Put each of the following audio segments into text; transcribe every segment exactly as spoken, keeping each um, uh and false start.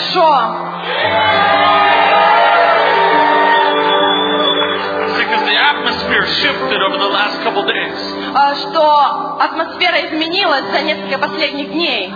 хорошо. Because the atmosphere shifted over the last couple days. Что атмосфера изменилась за несколько последних дней.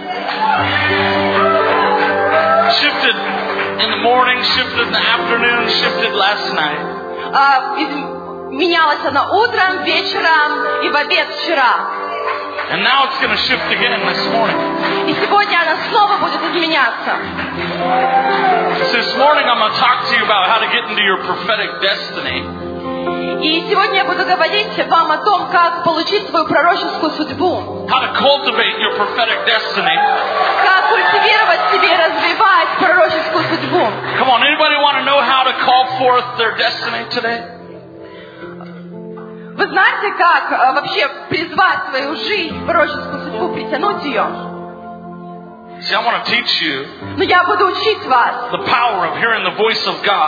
Shifted in the morning, shifted in the afternoon, shifted last night. Менялась она утром, вечером и в обед вчера. And now it's going to shift again this morning. И сегодня она снова будет изменяться. So this morning I'm going to talk to you about how to get into your prophetic destiny. И сегодня я буду говорить вам о том, как получить свою пророческую судьбу. How to cultivate your prophetic destiny. Как культивировать себе и развивать пророческую судьбу. Come on, anybody want to know how to call forth their destiny today? Вы знаете, как вообще призвать свою жизнь, пророческую судьбу, притянуть ее? See, I want to teach you Но я буду учить вас the power of hearing the voice of God.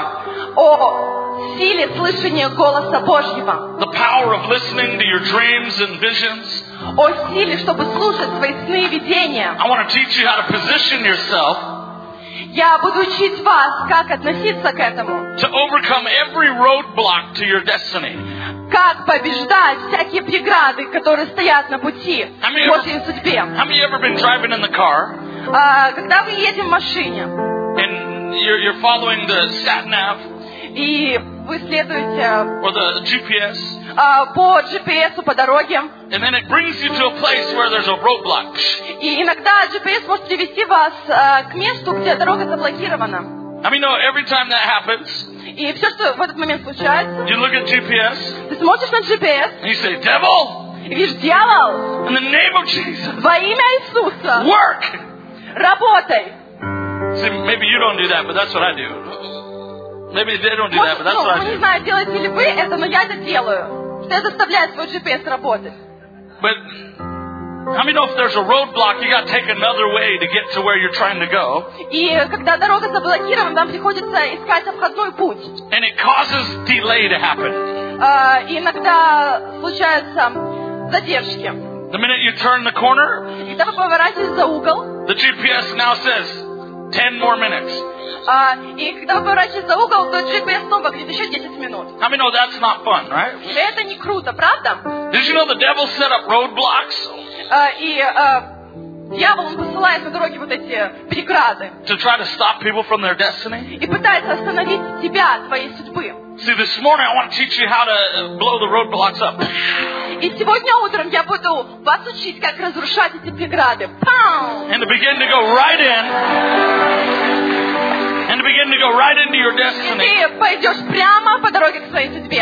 О силе слышания голоса Божьего. The power of listening to your dreams and visions. О силе, чтобы слушать свои сны и видения. I want to teach you how to position yourself. Я буду учить вас, как относиться к этому. To overcome every roadblock to your destiny. Как побеждать всякие преграды, которые стоят на пути к Божьей судьбе. How many of you ever been driving in the car? А, когда вы едете в машине. And you're, you're following the sat nav. И вы следуете or the G P S. А, по джи пи эс по дороге. And then it brings you to a place where there's a roadblock. И иногда джи пи эс может привести вас а, к месту, где дорога заблокирована. I mean, no, every time that happens, и все, что в этот момент случается, you look at G P S, ты смотришь на джи пи эс, and you say, "Devil, и видишь, дьявол, in the name of Jesus, во имя Иисуса, work, работай." See, maybe you don't do that, but that's what I do. Maybe they don't do that, but that's what I do. Ну, не знаю, делаете ли вы это, но я это делаю. Что я заставляю свой джи пи эс работать. But how many know if there's a roadblock, you got to take another way to get to where you're trying to go? И когда дорога заблокирована, нам приходится искать обходной путь. And it causes delay to happen. Uh, и иногда случаются задержки. The minute you turn the corner, когда вы поворачиваете за угол, the G P S now says ten more minutes. Uh, и когда вы поворачиваете за угол, то джи пи эс снова говорит еще десять минут. How many know that's not fun, right? Это не круто, правда? Did you know the devil set up roadblocks? Uh, и uh, дьявол, он посылает на дороге вот эти преграды. To try to stop people from their destiny? И пытается остановить тебя, твоей судьбы. See, this morning I want to teach you how to blow the roadblocks up. И сегодня утром я буду вас учить, как разрушать эти преграды. Пау! And to begin to go right in. And to begin to go right into your destiny. И ты пойдешь прямо по дороге к своей судьбе.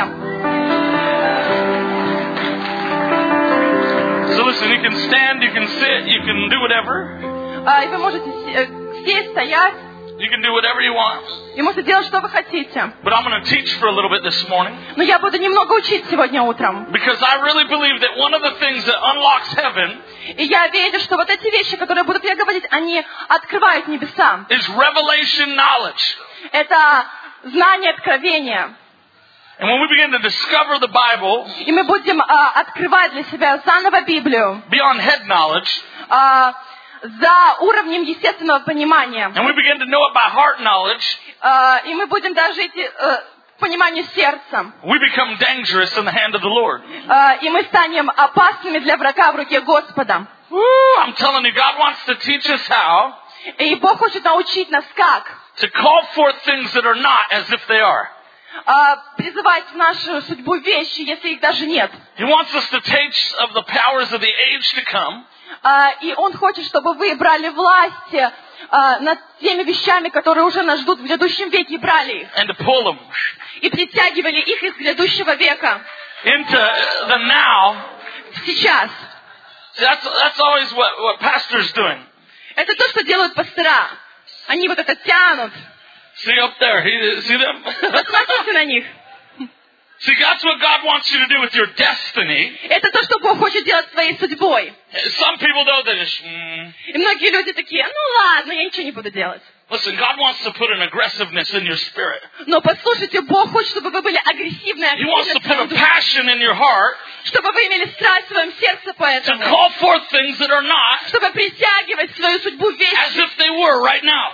So listen, you can stand, you can sit, you can do whatever. Uh, и вы можете сесть, стоять. You can do whatever you want. И можете делать, что вы хотите. But I'm going to teach for a little bit this morning. Но я буду немного учить сегодня утром. Because I really believe that one of the things that unlocks heaven. И я верю, что вот эти вещи, которые будут я говорить, они открывают небеса. Is revelation knowledge. Это знание откровения. And when we begin to discover the Bible, и мы будем uh, открывать для себя заново Библию. Beyond head knowledge. Uh, за уровнем естественного понимания. And we begin to know it by heart knowledge. Uh, и мы будем даже идти uh, к пониманию сердца. We become dangerous in the hand of the Lord. Uh, и мы станем опасными для врага в руке Господа. Woo, I'm telling you, God wants to teach us how. И Бог хочет научить нас как. To call forth things that are not as if they are. Uh, призывать в нашу судьбу вещи, если их даже нет. He wants us to taste of the powers of the age to come. Uh, и Он хочет, чтобы вы брали власть uh, над теми вещами, которые уже нас ждут в грядущем веке, и брали их. And to pull them. И притягивали их из грядущего века. Into the now. Сейчас. That's, that's always what, what pastors doing. Это то, что делают пастора. Они вот это тянут. See up there, he, see them? Посмотрите на них. See, that's what God wants you to do with your destiny. Это то, что Бог хочет делать своей судьбой. Some people know that it's... Mm. И многие люди такие, ну ладно, я ничего не буду делать. Listen, God wants to put an aggressiveness in your spirit. Но послушайте, Бог хочет, чтобы вы были агрессивны, He wants to put a passion in your heart. Чтобы вы имели страсть в своем сердце по этому. To call forth things that are not. Чтобы притягивать свою судьбу вещи. As if they were right now.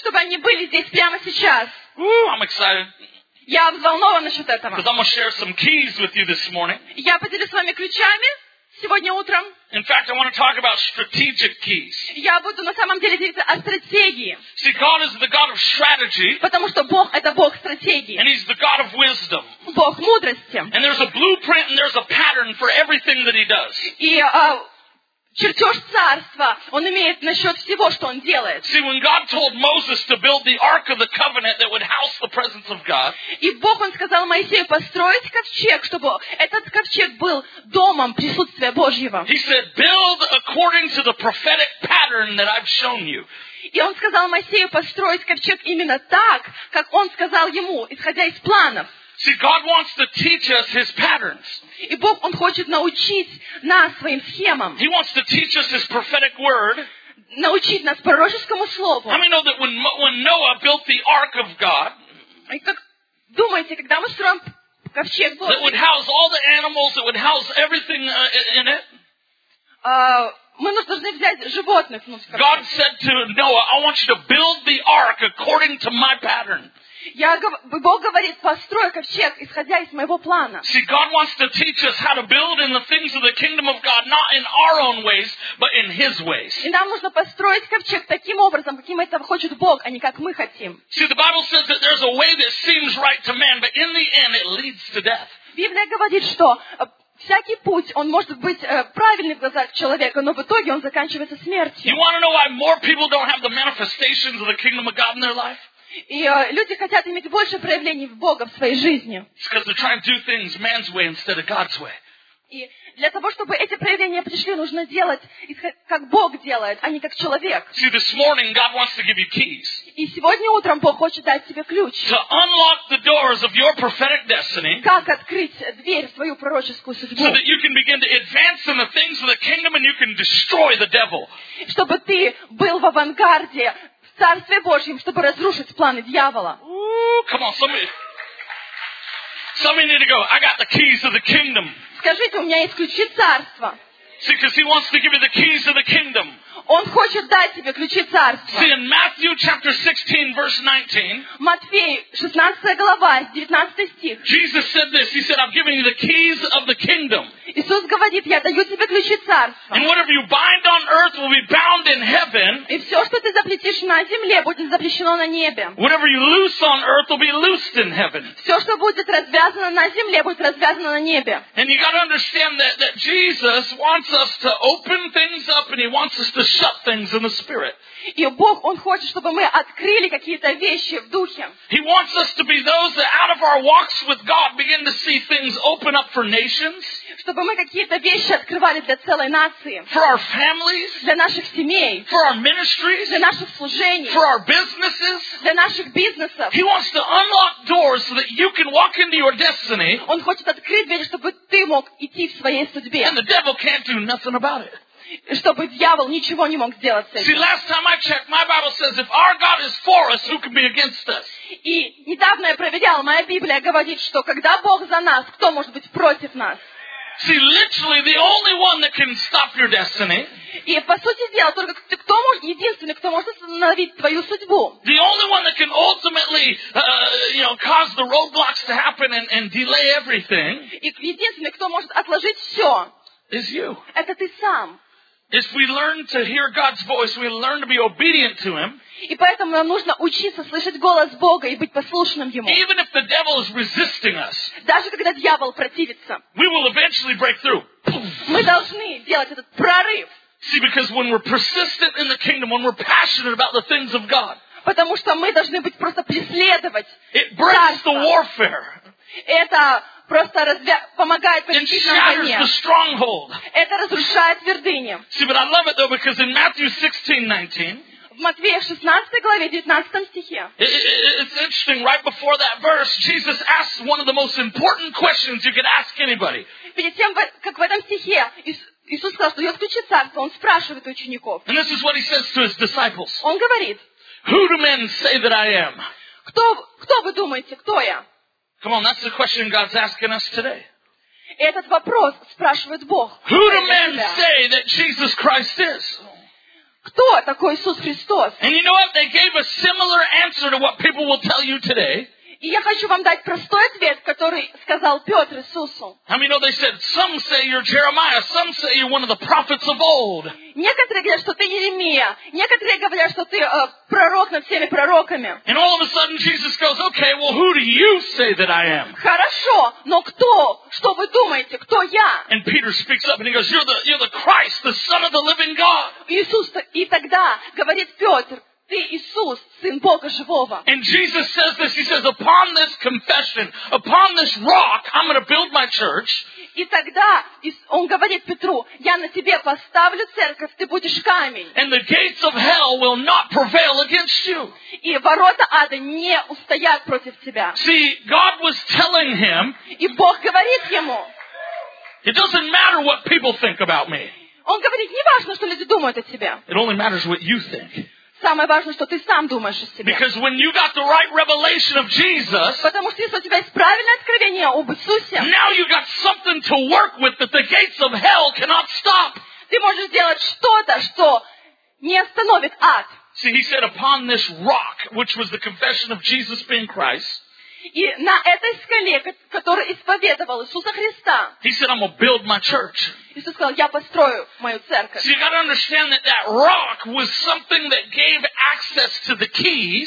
чтобы они были здесь прямо сейчас. Ooh, I'm excited. Я взволнована насчет этого. Because I'm going to share some keys with you this morning. Я поделюсь с вами ключами сегодня утром. In fact, I want to talk about strategic keys. Я буду на самом деле делиться о стратегии. See, God is the God of strategy, Потому что Бог — это Бог стратегии. and He's the God of wisdom. Бог мудрости. And there's a blueprint and there's a pattern for everything that He does. И а, чертеж царства, он имеет насчет всего, что он делает. See, when God told Moses to build the Ark of the Covenant that would house the presence of God, И Бог, он сказал Моисею построить ковчег, чтобы этот ковчег был домом присутствия Божьего. He said, build according to the prophetic pattern that I've shown you. И он сказал Моисею построить ковчег именно так, как он сказал ему, исходя из планов. See, God wants to teach us His patterns. И Бог, он хочет научить нас своим схемам, He wants to teach us His prophetic word. научить нас пророческому слову. How many know that when, Mo- when Noah built the Ark of God, И как думаете, когда мы строим ковчег that would Божий, house all the animals, that would house everything uh, in it, а, мы должны взять животных внутрь ковчега. God said to Noah, I want you to build the ark according to my pattern. Я, гов- Бог говорит, построй ковчег, исходя из моего плана. See, God wants to teach us how to build in the things of the kingdom of God, not in our own ways, but in His ways. И нам нужно построить ковчег таким образом, каким этого хочет Бог, а не как мы хотим. See, the Bible says that there's a way that seems right to man, but in the end it leads to death. Библия говорит, что э, всякий путь, он может быть э, правильный в глазах человека, но в итоге он заканчивается You смертью. want to know why more people don't have the manifestations of the kingdom of God in their life? И э, люди хотят иметь больше проявлений в Бога в своей жизни. It's because they're trying to do things man's way instead of God's way. И для того, чтобы эти проявления пришли, нужно делать, исход- как Бог делает, а не как человек. See, this morning God wants to give you keys И сегодня утром Бог хочет дать тебе ключ. to unlock the doors of your prophetic destiny, Как открыть дверь в свою пророческую судьбу. so that you can begin to advance in the things of the kingdom and you can destroy the devil. Чтобы ты был в авангарде в Царстве Божьем, чтобы разрушить планы дьявола. Ooh, come on, somebody. Somebody need to go, I got the keys to the kingdom. Скажите, у меня есть ключи Царства. See, because He wants to give you the keys to the kingdom. Он хочет дать тебе ключи Царства. See, in Matthew chapter sixteen, verse nineteen, Матфей, шестнадцатая глава, девятнадцатый стих. Jesus said this. He said, I'm giving you the keys of the kingdom. Иисус говорит, я даю тебе ключи Царства. And whatever you bind on earth will be bound in heaven. И все, что ты запретишь на земле, будет запрещено на небе. Whatever you loose on earth will be loosed in heaven. Все, что будет развязано на земле, будет развязано на небе. And you got to understand that, that Jesus wants us to open things up and He wants us to shut things in the spirit. И Бог, Он хочет, чтобы мы открыли какие-то вещи в духе. He wants us to be those that out of our walks with God begin to see things open up for nations, Чтобы мы какие-то вещи открывали для целой нации. for our families, Для наших семей. for our ministries, Для наших служений. for our businesses. Для наших бизнесов. He wants to unlock doors so that you can walk into your destiny Он хочет открыть двери, чтобы ты мог идти в своей судьбе. and the devil can't do nothing about it. И чтобы дьявол ничего не мог сделать с See, этим. last time I checked, my Bible says if our God is for us, who can be against us? И недавно я проверяла, моя Библия говорит, что когда Бог за нас, кто может быть против нас? See, literally the only one that can stop your destiny, И по сути дела, только кто может, единственный, кто может остановить твою судьбу. the only one that can ultimately, uh, you know, cause the roadblocks to happen and, and delay everything И единственный, кто может отложить все, is you. это ты сам. If we learn to hear God's voice, we learn to be obedient to Him, И поэтому нам нужно учиться слышать голос Бога и быть послушным Ему. even if the devil is resisting us, Даже когда дьявол противится, we will eventually break through. мы должны делать этот прорыв. See, because when we're persistent in the kingdom, when we're passionate about the things of God, Потому что мы должны быть просто преследовать it breaks the царство. warfare. Это просто развя- помогает It победить на shatters войне. the stronghold. Это разрушает твердыни. See, but I love it though, because in Matthew sixteen nineteen, В Матфея шестнадцатой главе, девятнадцатом стихе. it, it, it's interesting, right before that verse, Jesus asks one of the most important questions you could ask anybody. Перед тем, как в этом стихе Ис- Иисус сказал, что дает ключи царства, Он спрашивает у учеников. And this is what He says to His disciples. Он говорит, Who do men say that I am? кто, кто вы думаете, кто я? Come on, that's the question God's asking us today. И этот вопрос спрашивает Бог. Who do men say that Jesus Christ is? кто такой Иисус Христос. And you know what? They gave a similar answer to what people will tell you today. И я хочу вам дать простой ответ, который сказал Петр Иисусу. How many know they said, some say you're Jeremiah, some say you're one of the prophets of old. Некоторые говорят, что ты Иеремия, некоторые говорят, что ты э, пророк над всеми пророками. And all of a sudden Jesus goes, okay, well, who do you say that I am? Хорошо, но кто? Что вы думаете? Кто я? And Peter speaks up and he goes, you're the, you're the Christ, the Son of the living God. Иисус, и тогда говорит Петр, ты Иисус, Сын Бога Живого. And Jesus says this, he says, upon this confession, upon this rock, I'm going to build my church. И тогда он говорит Петру, я на тебе поставлю церковь, ты будешь камень. And the gates of hell will not prevail against you. И ворота ада не устоят против тебя. See, God was telling him, И Бог говорит ему, it doesn't matter what people think about me. Он говорит, не важно, что люди думают о тебе. It only matters what you think. Самое важное, что ты сам думаешь о себе. Because when you got the right revelation of Jesus, Потому что если у тебя есть правильное откровение об Иисусе, now you got something to work with that the gates of hell cannot stop. ты можешь сделать что-то, что не остановит ад. See, he said, upon this rock, which was the confession of Jesus being Christ, И на этой скале, которую исповедовал Иисуса Христа, he said, I'm going to build my church. Иисус сказал, я построю мою церковь. So you got to understand that that rock was something that gave access to the keys.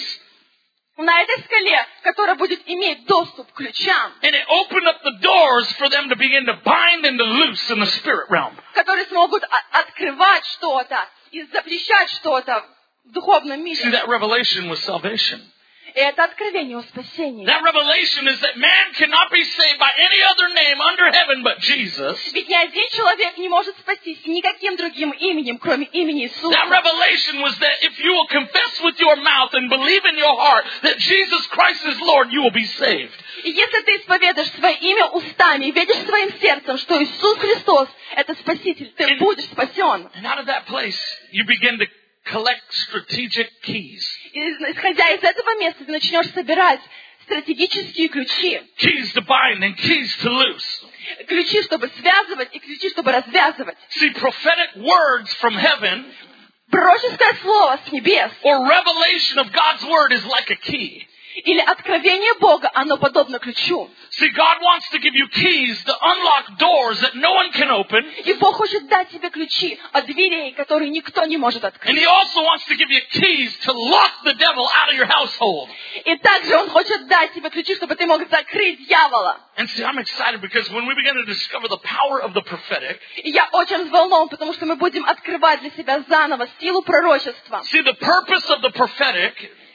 На этой скале, которая будет иметь доступ к ключам, And it opened up the doors for them to begin to bind and to loose in the spirit realm. которые смогут о- открывать что-то и запрещать что-то в духовном See, мире. that revelation was salvation. И это откровение о спасении. That revelation is that man cannot be saved by any other name under heaven but Jesus. Ведь ни один человек не может спастись никаким другим именем, кроме имени Иисуса. That revelation was that if you will confess with your mouth and believe in your heart that Jesus Christ is Lord, you will be saved. И если ты исповедуешь свое имя устами и веришь своим сердцем, что Иисус Христос – это Спаситель, ты будешь спасен. And out of that place, you begin to collect strategic keys. И исходя из этого места, ты начнешь собирать стратегические ключи. Keys to bind and keys to loose. Ключи, чтобы связывать, и ключи, чтобы развязывать. See, prophetic words from heaven Пророческое слово с небес or revelation of God's word is like a key. или откровение Бога, оно подобно ключу. See, God wants to give you keys to unlock doors that no one can open. И Бог хочет дать тебе ключи от дверей, которые никто не может And открыть. He also wants to give you keys to lock the devil out of your household. И также Он хочет дать тебе ключи, чтобы ты мог закрыть дьявола. And see, I'm excited because when we begin to discover the power of the prophetic, И я очень взволнован, потому что мы будем открывать для себя заново силу пророчества. see, the purpose of the prophetic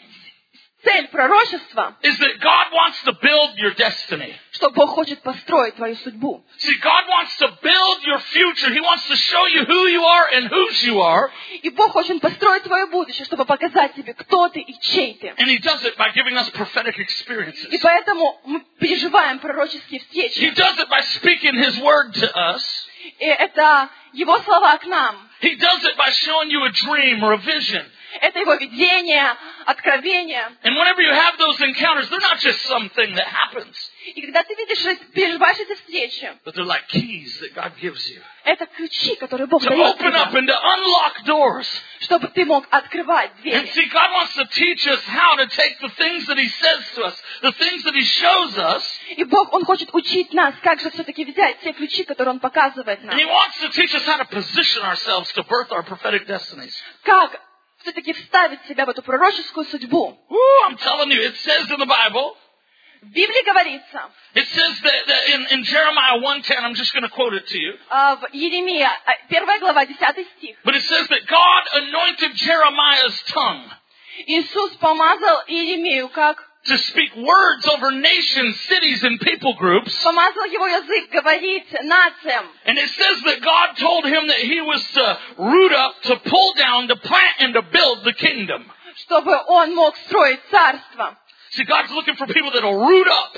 Цель пророчества, is that God wants to build your destiny. что Бог хочет построить твою судьбу. See, God wants to build your future. He wants to show you who you are and whose you are. И Бог хочет построить твое будущее, чтобы показать тебе, кто ты и чей ты. And He does it by giving us prophetic experiences. И поэтому мы переживаем пророческие He встречи. does it by speaking His word to us. И это Его слова к нам. He does it by showing you a dream or a vision. Это Его видение, откровение. And whenever you have those encounters, they're not just something that happens, И когда ты видишь, переживаешь эти встречи, but they're like keys that God gives you это ключи, которые Бог to дает open up тебе, and to unlock doors. чтобы ты мог открывать And двери. see, God wants to teach us how to take the things that He says to us, the things that He shows us, И Бог, Он хочет учить нас, как же все-таки взять те ключи, которые Он показывает нам. and He wants to teach us how to position ourselves to birth our prophetic destinies. Как все-таки вставить себя в эту пророческую судьбу. Woo, I'm telling you, it says in the Bible, В Библии говорится, it says that, that in, in Jeremiah one ten, I'm just going to quote it to you, а, в Иеремия, а, первая глава, десятый стих. but it says that God anointed Jeremiah's tongue Иисус помазал Иеремию, как to speak words over nations, cities, and people groups. помазал его язык говорить нациям. And it says that God told him that he was to root up, to pull down, to plant, and to build the kingdom. Чтобы он мог строить царство. See, God's looking for people that will root up.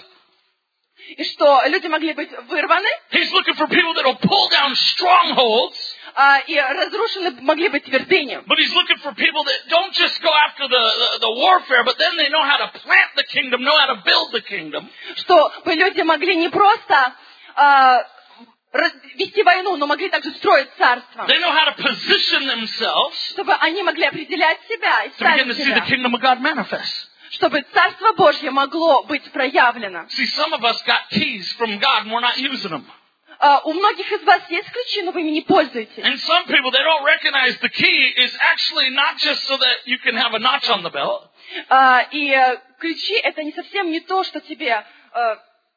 И что люди могли быть вырваны, He's looking for people that will pull down strongholds. а, и разрушены могли быть твердыни. But He's looking for people that don't just go after the, the, the warfare, but then they know how to plant the kingdom, know how to build the kingdom. Чтобы люди могли не просто а, вести войну, но могли также строить царство. They know how to position themselves Чтобы они могли определять себя и to begin to ставить see the себя. kingdom of God manifest. Чтобы Царство Божье могло быть проявлено. See, some of us got keys from God and we're not using them. Uh, у многих из вас есть ключи, но вы ими не пользуетесь. And some people, they don't recognize the key is actually not just so that you can have a notch on the belt. Uh, и uh, ключи — это не совсем не то, что тебе... Uh,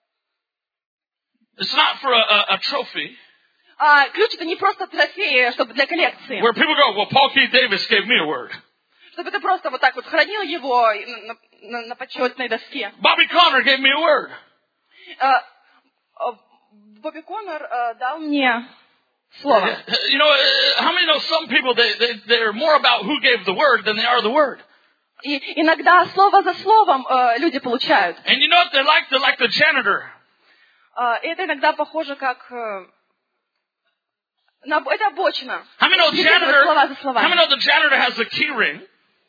It's not for a, a, a trophy. uh, ключ — это не просто трофей, чтобы для коллекции. Where people go, well, Paul Keith Davis gave me a word. Чтобы ты просто вот так вот хранил его на, на, на почетной доске. Bobby Conner gave me a word. Uh, uh, Бобби Коннор uh, дал мне слово. You know, uh, how many know some people, they, they, they're more about who gave the word than they are the word? И иногда слово за словом uh, люди получают. And you know what they're like? They're like the janitor. Uh, это иногда похоже как... Uh, на, это обочина. How many know janitor, Слова за how словами. many know the janitor has a key ring?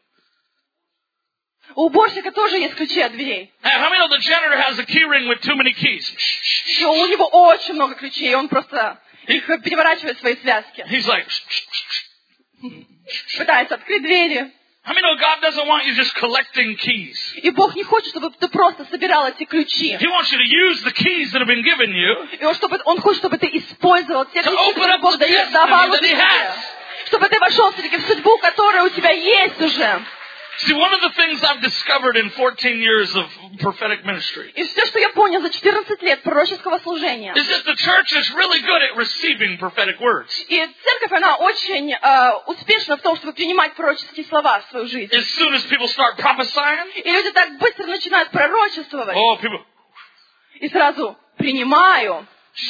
У уборщика тоже есть ключи от дверей. How many know the janitor has a key ring with too many keys? И у него очень много ключей, и он просто их переворачивает в свои связки. He's like, Пытается открыть двери. how many know God doesn't want you just collecting keys? И Бог не хочет, чтобы ты просто собирал эти ключи. He wants you to use the keys that have been given you И он, чтобы, он хочет, чтобы ты использовал те to ключи, open которые up Бог the дает, destiny давал that He тебе. has. Чтобы ты вошел все-таки в судьбу, которая у тебя есть уже. See, one of the things I've discovered in fourteen years of prophetic ministry И все, что я понял за четырнадцать лет пророческого служения. is that the church is really good at receiving prophetic words. И церковь, она очень э, успешна в том, чтобы принимать пророческие слова в свою жизнь. As soon as people start prophesying, И люди так быстро начинают пророчествовать. oh, people, И сразу принимаю.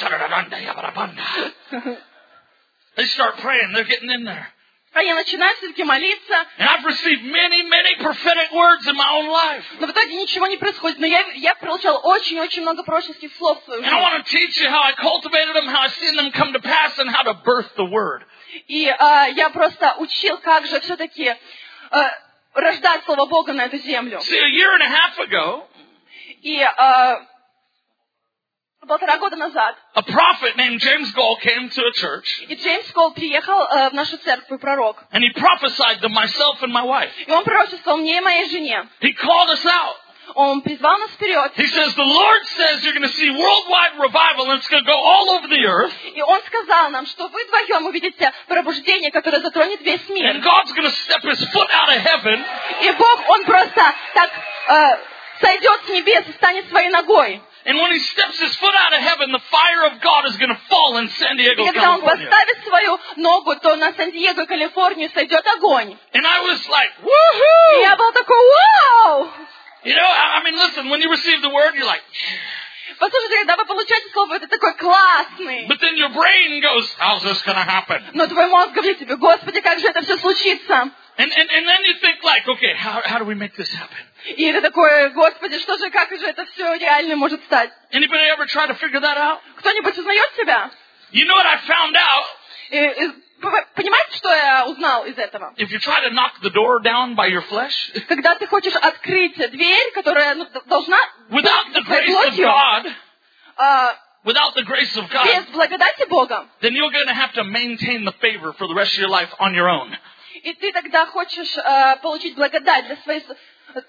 they start praying. They're getting in there. Они начинают все-таки молиться. And I've received many, many prophetic words in my own life. Но в итоге ничего не происходит. Но я, я получал очень-очень много пророческих слов в свою And I жизнь. want to teach you how I cultivated them, how I've seen them come to pass, and how to birth the word. И э, я просто учил, как же все-таки э, рождать Слово Бога на эту землю. See, a year and a half ago, И э, полтора года назад a prophet named James Gall came to a church, и Джеймс Колл приехал э, в нашу церковь, пророк. and he prophesied to myself and my wife. И он пророчествовал мне и моей жене. He called us out. Он призвал нас вперед. He says, the Lord says you're going to see worldwide revival, and it's going to go all over the earth. И он сказал нам, что вы вдвоем увидите пробуждение, которое затронет весь And мир. God's going to step his foot out of heaven, И Бог, Он просто так э, сойдет с небес и станет своей ногой. and when he steps his foot out of heaven, the fire of God is going to fall in San Diego, И когда Он California. поставит свою ногу, то на Сан-Диего и Калифорнию сойдет огонь. And I was like, И woohoo! я был такой, вау! You know, I I mean, listen, when you receive the word, you're like, Послушайте, когда вы получаете слово, это такой классный. but then your brain goes, how's this going to happen? Но твой мозг говорит тебе, Господи, как же это все случится? And, and, and then you think like, okay, how, how do we make this happen? И ты такой, Господи, что же, как же это все реально может стать? Anybody ever try to figure that out? Кто-нибудь узнает себя? You know what I found out? И- и- п- понимаете, что я узнал из этого? If you try to knock the door down by your flesh, Когда ты хочешь открыть дверь, которая ну, д- должна without the быть grace of плотью, God, а, without the grace of без God, благодати Бога, then you're going to have to maintain the favor for the rest of your life on your own. и ты тогда хочешь а, получить благодать для своей... с-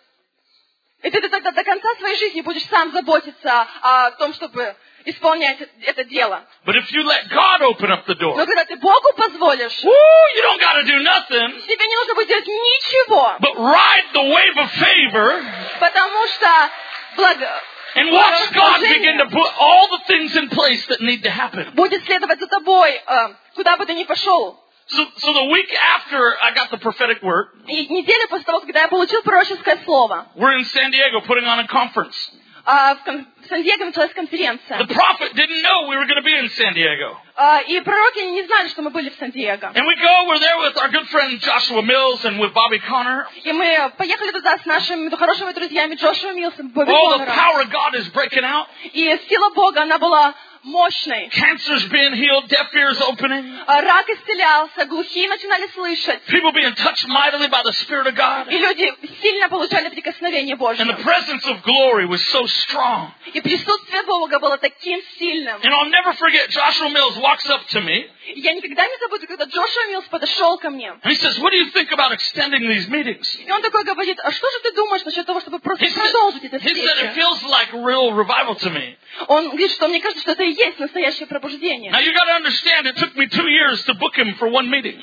И ты тогда до конца своей жизни будешь сам заботиться о том, чтобы исполнять это- это дело. But if you let God open up the Но door, когда ты Богу позволишь, woo, you don't got to do nothing тебе не нужно будет делать ничего, but ride the wave of favor потому что благо... and watch God begin to put all the things in place that need to happen. будет следовать за тобой, э, куда бы ты ни пошел. So, so the week after I got the prophetic word, И неделю после того, когда я получил пророческое слово, we're in San Diego putting on a conference. а, в кон- в Сан-Диего началась конференция. The prophet didn't know we were going to be in San Diego. А, И пророки не знали, что мы были в Сан-Диего. And we go, we're there with our good friend Joshua Mills and with Bobby Conner. И мы поехали туда с нашими хорошими друзьями Джошуа Милсом, Бобби Oh, the Коннором. power of God is breaking out. И сила Бога, она была мощной. Cancer's being healed, deaf ears opening. А рак исцелялся, глухие начинали слышать. People being touched mightily by the Spirit of God. И люди сильно получали прикосновение Божье. And the presence of glory was so strong. И присутствие Бога было таким сильным. And I'll never forget, Joshua Mills walks up to me. И я никогда не забуду, когда Джошуа Миллс подошел ко мне. And he says, what do you think about extending these meetings? И он такой говорит, а что же ты думаешь насчет того, чтобы просто He said, продолжить это he said, it встречу? feels like real revival to me. Он говорит, что мне кажется, что это и есть настоящее пробуждение. Now you got to understand, it took me two years to book him for one meeting.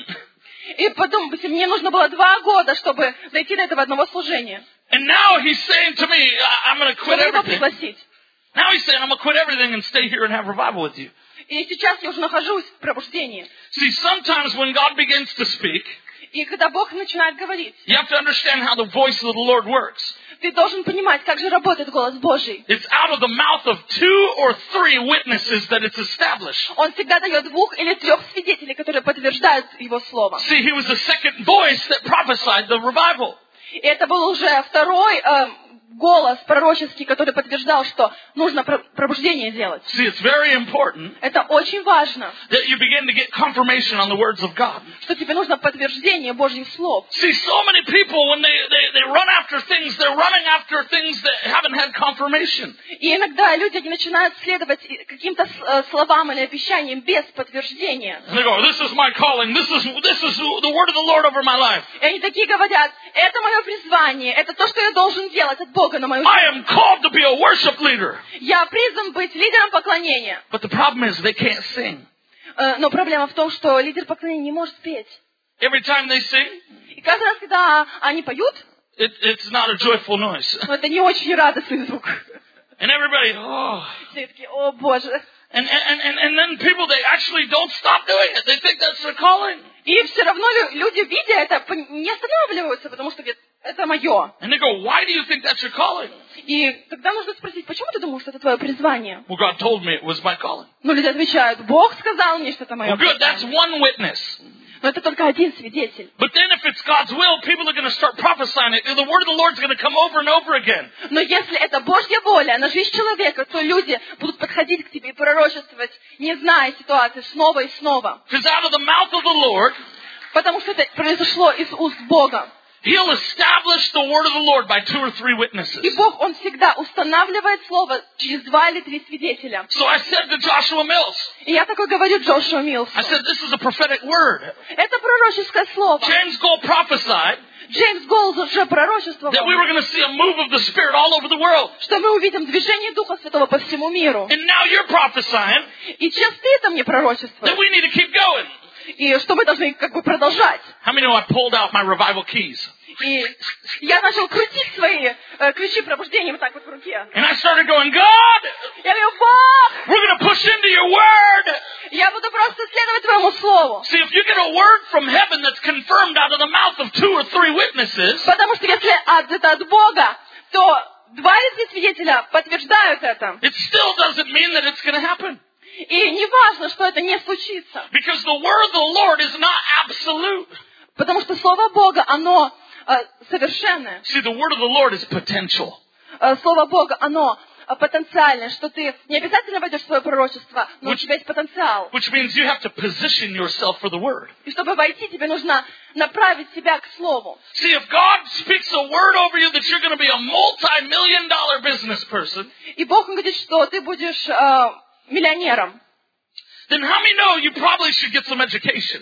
И подумайте, мне нужно было два года, чтобы дойти до этого одного служения. And now he's saying to me, I- I'm going to quit Чтобы его everything. пригласить. Now he's saying, I'm going to quit everything and stay here and have revival with you. И сейчас я уже нахожусь в пробуждении. See, sometimes when God begins to speak, И когда Бог начинает говорить, you have to understand how the voice of the Lord works. ты должен понимать, как же работает голос Божий. It's out of the mouth of two or three witnesses that it's established. Он всегда дает двух или трех свидетелей, которые подтверждают его слово. See, he was the second voice that prophesied the revival. И это был уже второй э, голос пророческий, который подтверждал, что нужно про- пробуждение делать. See, it's very important Это очень важно, that you begin to get confirmation on the words of God. что тебе нужно подтверждение Божьих слов. See, so many people, when they, they, they run after things, they're running after things that haven't had confirmation. И иногда люди они начинают следовать каким-то с- э, словам или обещаниям без подтверждения. And they go, this is my calling, this is, this is the word of the Lord over my life. И они такие говорят, это мое призвание, это то, что я должен делать от Бога на мою I жизнь. am called to be a worship leader. Я призван быть лидером поклонения. But the problem is they can't sing. Э, Но проблема в том, что лидер поклонения не может петь. Every time they sing, И каждый раз, когда они поют, it, it's not a joyful noise. ну, это не очень радостный звук. And everybody, oh. Все такие, о Боже. And, and, and, and then people, they actually don't stop doing it. They think that's their calling. И все равно лю- люди, видя это, пон- не останавливаются, потому что говорят, это мое. And they go, why do you think that's your calling? И тогда нужно спросить, почему ты думаешь, что это твое призвание? Well, God told me it was my calling. Ну, люди отвечают, Бог сказал мне, что это мое Well, good, that's призвание. one witness. Но это только один свидетель. But then if it's God's will, people are going to start prophesying it. The word of the Lord's going to come over and over again. Но если это Божья воля на жизнь человека, то люди будут подходить к тебе и пророчествовать, не зная ситуации, снова и снова. Because out of the mouth of the Lord, Потому что это произошло из уст Бога. He'll establish the word of the Lord by two or three witnesses. И Бог, Он всегда устанавливает слово через два или три свидетеля. So I said to Joshua Mills, И я такой говорю Джошуа Миллсу. I said, this is a prophetic word. Это пророческое слово. James Gold prophesied Джеймс Голд уже пророчествовал, that we were going to see a move of the Spirit all over the world. что мы увидим движение Духа Святого по всему миру. And now you're prophesying И сейчас ты это мне that пророчествуешь. we need to keep going. И что мы должны как бы продолжать. How many know I pulled out my revival keys? И я начал крутить свои э, ключи пробуждения вот так вот в руке. And I started going, God, Я говорю, Бог, we're going to push into your word. я буду просто следовать твоему слову. See, if you get a word from heaven that's confirmed out of the mouth of two or three witnesses, Потому что если от- это от Бога, то два или три свидетеля подтверждают это. it still doesn't mean that it's going to happen. И не важно, что это не случится. Because the word of the Lord is not absolute. Потому что Слово Бога, оно э, совершенное. See, the word of the Lord is potential. Э, Слово Бога, оно э, потенциальное, что ты не обязательно войдешь в свое пророчество, но у Which- тебя есть потенциал. Which means you have to position yourself for the word. И чтобы войти, тебе нужно направить себя к Слову. See, if God speaks a word over you that you're going to be a multi-million dollar business person, И Бог говорит, что ты будешь э, миллионером, then how many know you probably should get some education?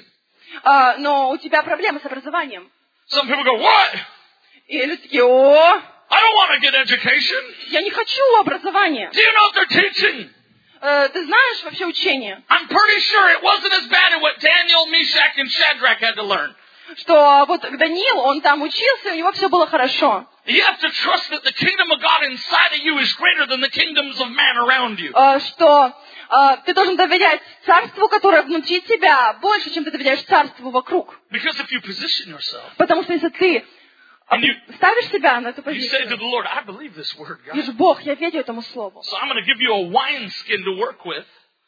Э, но у тебя проблемы с образованием. Some people go, what? И люди такие, о, I don't want to get education. я не хочу образования. Do you know what they're teaching? Э, ты знаешь вообще учение? I'm pretty sure it wasn't as bad as what Daniel, Meshach, and Shadrach had to learn. Что вот Даниил, он там учился, и у него все было хорошо. You have to trust that the kingdom of God inside of you is greater than the kingdoms of man around you. Э, что э, ты должен доверять царству, которое внутри тебя, больше, чем ты доверяешь царству вокруг. Because if you position yourself Потому что если ты э, and you, ставишь себя на эту you say to позицию, the Lord, I believe this word, God. говоришь, Бог, я верю этому слову. So I'm going to give you a wineskin to work with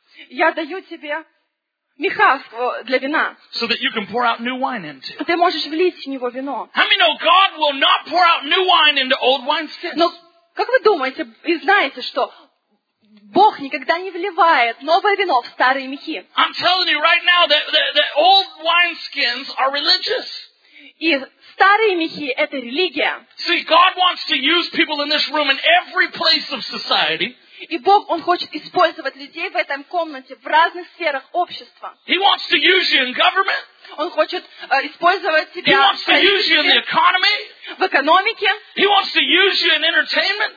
Я даю тебе меха э, для вина. so that you can pour out new wine into. Ты можешь влить в него вино. How many know God will not pour out new wine into old wineskins? Но как вы думаете и знаете, что Бог никогда не вливает новое вино в старые мехи. I'm telling you right now that, that, that old wineskins are religious. И старые мехи — это религия. See, God wants to use people in this room in every place of society. И Бог, Он хочет использовать людей в этом комнате, в разных сферах общества. He wants to use you in government. Он хочет э, использовать He тебя wants в to use you in the правительстве, economy. в экономике, He wants to use you in entertainment.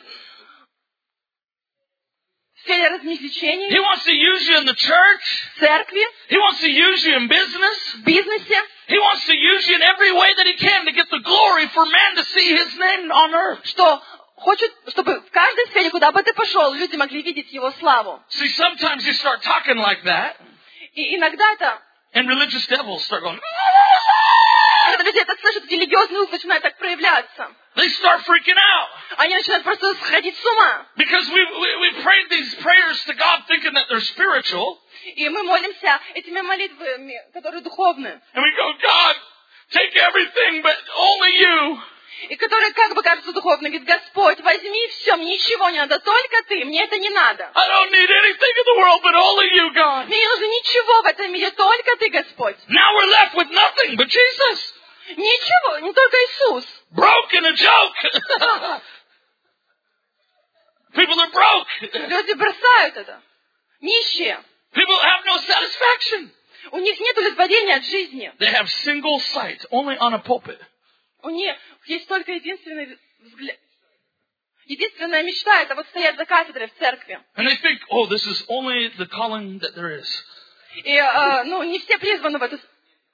в сфере развлечений, He wants to use you in the church. в церкви, He wants to use you in business. в бизнесе. He wants to use you in every way that he can to get the glory for man to see his name on earth. Что хочет, чтобы в каждой сфере, куда бы ты пошел, люди могли видеть Его славу. See, sometimes you start talking like that, И иногда это, and religious devils start going, когда люди это слышат, религиозный ум начинает так проявляться. they start freaking out. Они начинают просто сходить с ума. Because we, we, we prayed these prayers to God thinking that they're spiritual. И мы молимся этими молитвами, которые духовные. And we go, God, take everything but only you. И которые как бы кажутся духовными. Говорит, Господь, возьми все, мне ничего не надо, только Ты, мне это не надо. I don't need anything in the world but only you, God. Мне не нужно ничего в этом мире, только Ты, Господь. Now we're left with nothing but Jesus. Ничего, не только Иисус. Broke in a joke. People are broke. Люди бросают это. Нищие. People have no satisfaction. У них нет удовлетворения от жизни. They have single sight, only on a pulpit. У них есть только единственный взгляд. Единственная мечта — это вот стоять за кафедрой в церкви. And they think, oh, this is only the calling that there is. И, э, ну, не все призваны в эту...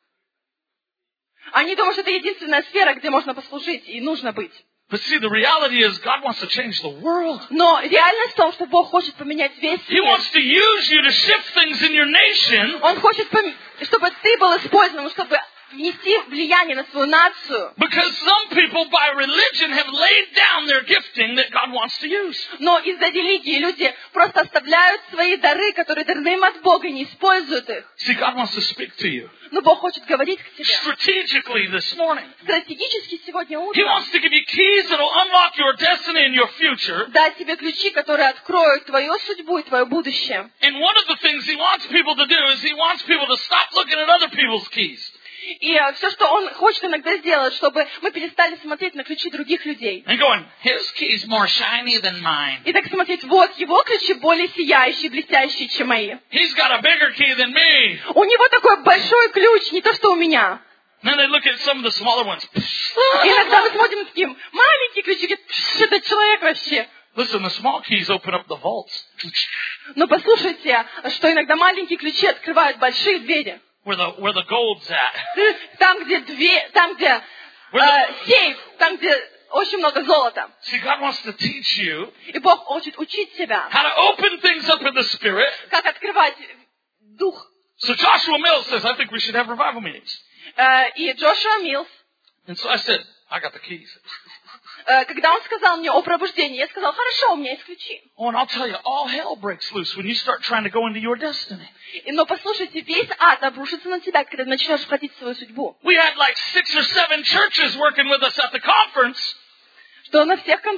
Они думают, что это единственная сфера, где можно послужить и нужно быть. But see, the reality is God wants to change the world. Но реальность в том, что Бог хочет поменять весь He мир. wants to use you to shift things in your nation. Он хочет, пом- чтобы ты был использован, чтобы внести влияние на свою нацию. Because some people by religion have laid down their gifting that God wants to use. Но из-за религии люди просто оставляют свои дары, которые даны им от Бога, и не используют их. See, God wants to speak to you Но Бог хочет говорить к тебе. strategically this morning. Стратегически сегодня He утром wants to give you keys that will unlock your destiny and your future. дать тебе ключи, которые откроют твою судьбу и твое будущее. And one of the things He wants people to do is He wants people to stop looking at other people's keys. И э, все, что Он хочет иногда сделать, чтобы мы перестали смотреть на ключи других людей. And going, his key's more shiny than mine. И так смотреть, вот его ключи более сияющие, блестящие, чем мои. He's got a bigger key than me. У него такой большой ключ, не то, что у меня. And then they look at some of the smaller ones. И иногда мы смотрим на такие маленькие ключи, говорит, «Пш, этот человек вообще». Listen, the small keys open up the vaults. Но послушайте, что иногда маленькие ключи открывают большие двери. Where the, where the gold's at. Там, где дверь, там, где э, сейф, там, где очень много золота. See, God wants to teach you И Бог хочет учить тебя, how to open things up in the Spirit. как открывать дух. So Joshua Mills says, I think we should have revival meetings. Э, и Джошуа Миллс, And so I said, I got the keys. э, когда он сказал мне о пробуждении, я сказал, хорошо, у меня есть ключи. Oh, and I'll tell you, all hell breaks loose when you start trying to go into your destiny. И- Но послушайте, весь ад обрушится на тебя, когда ты начнешь входить в свою судьбу. We had like six or seven churches working with us at the conference. Что на всех кон...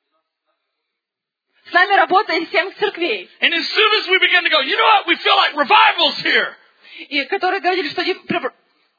С нами работает семь церквей, And as soon as we began to go, you know what? We feel like revival's here. и которые говорили, что не пробу-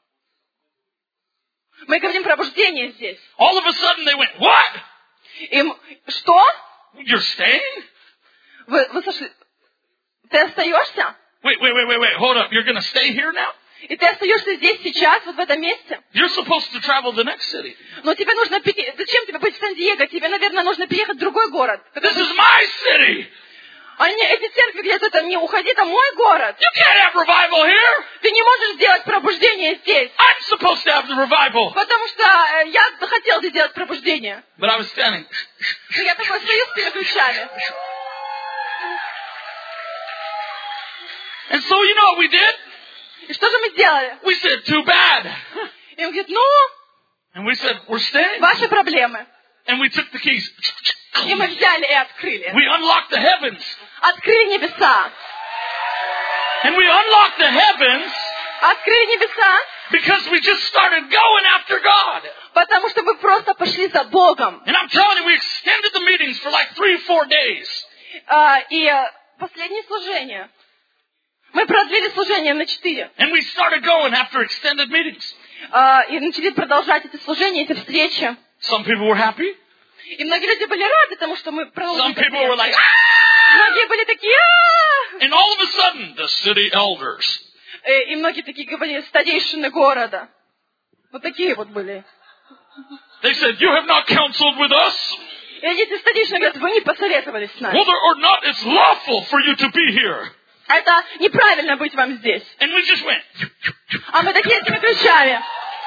мы говорим пробуждение здесь. All of a sudden they went, what? И м- что? You're staying? Вы, вы сошли? Ты остаешься? Wait, wait, wait, wait, wait. Hold up. You're going to stay here now? И ты остаешься здесь сейчас, вот в этом месте? You're supposed to travel to the next city. Но тебе нужно пере... Зачем тебе быть в Сан-Диего? Тебе, наверное, нужно переехать в другой город. This is my city. Они, эти церкви где-то там, не уходи, это мой город. You can't have revival here. Ты не можешь сделать пробуждение здесь. I'm supposed to have the revival. Потому что э, я хотел сделать пробуждение. But I was standing. Но я такой стою с теми ключами. And so you know what we did? И что же мы сделали? We said, too bad. И он говорит, ну, And we said, we're staying. ваши проблемы. And we took the keys. И мы взяли и открыли. We unlocked the heavens. Открыли небеса. And we unlocked the heavens Открыли небеса, because we just started going after God. потому что мы просто пошли за Богом. And I'm telling you, we extended the meetings for like three, four days. А, И э, последнее служение. Мы продлили служение на четыре. And we started going after extended meetings. А, И начали продолжать эти служения, эти встречи. Some people were happy. И многие люди были рады тому, что мы продолжили. Some people were like, встречи. ah! Многие были такие, «А-а-а!» And all of a sudden, the city elders, Э, И многие такие говорили, старейшины города. Вот такие вот были. they said, you have not counseled with us. И эти старейшины говорят, вы не посоветовались с нами. Whether or not it's lawful for you to be here. Это неправильно быть вам здесь. And we just went. А мы такие этими ключами.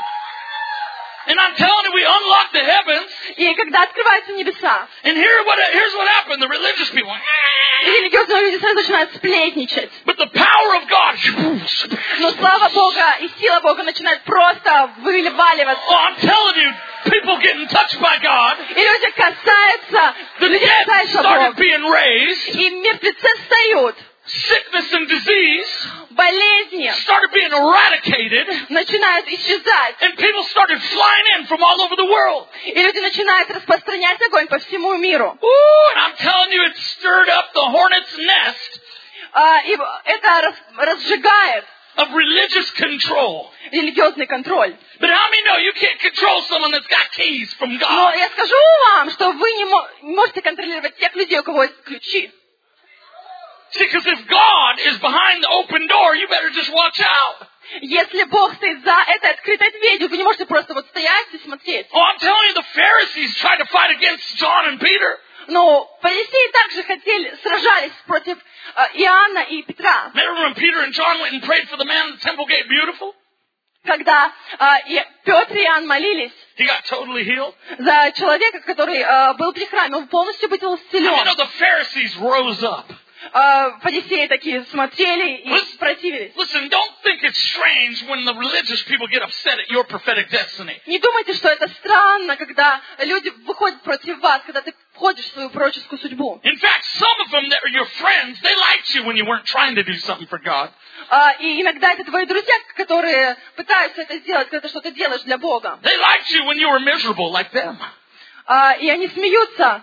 And I'm telling you, we unlocked the heavens. И когда открываются небеса, And here what, here's what happened. The religious people went, и религиозные люди сразу начинают сплетничать. but the power of God. Но слава Бога и сила Бога начинает просто вываливаться. Oh, I'm telling you, people getting touched by God. И люди касаются, The люди dead касаются started Бога. being raised. И мертвецы встают. Sickness and disease Болезни started being eradicated. начинают исчезать. And people started flying in from all over the world. И люди начинают распространять огонь по всему миру. Ooh, and I'm telling you, it stirred up the hornet's nest А, И это рас- разжигает of religious control. религиозный контроль. But how many know you can't control someone that's got keys from Но God? я скажу вам, что вы не мо- не можете контролировать тех людей, у кого есть ключи. See, because if God is behind the open door, you better just watch out. Если Бог стоит за этой открытой дверью, вы не можете просто вот стоять и смотреть. Oh, I'm telling you, the Pharisees tried to fight against John and Peter. Но фарисеи также хотели, сражались против э, Иоанна и Петра. Remember when Peter and John went and prayed for the man at the temple gate beautiful? Когда э, и Петр и Иоанн молились He got totally healed. за человека, который э, был при храме, он полностью был I know исцелен. the Pharisees rose up. Э, Фарисеи такие смотрели и Listen, противились. listen, don't think it's strange when the religious people get upset at your prophetic destiny. Не думайте, что это странно, когда люди выходят против вас, когда ты входишь в свою пророческую судьбу. In fact, some of them that are your friends, they liked you when you weren't trying to do something for God. А, И иногда это твои друзья, которые пытаются это сделать, когда ты что-то делаешь для Бога. They liked you when you were miserable like them. А, И они смеются.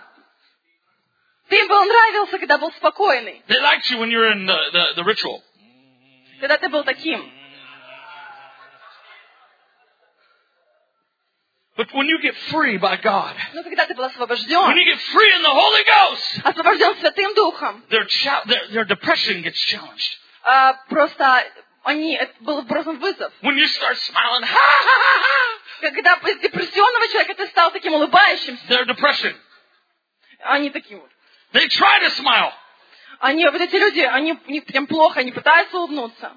Ты им был нравился, когда был спокойный, They liked you when you were in the, the, the ritual. когда ты был таким. But when you get free by God, Но когда ты был when освобожден, you get free in the Holy Ghost, освобожден Святым Духом, their, cha- their, their depression gets challenged. а, просто они, это был брошен вызов. When you start smiling, ha ha ha ha, Когда из депрессионного человека ты стал таким улыбающимся, their depression. они такие вот. They try to smile. Они, вот эти люди, они, у них прям плохо, они пытаются улыбнуться.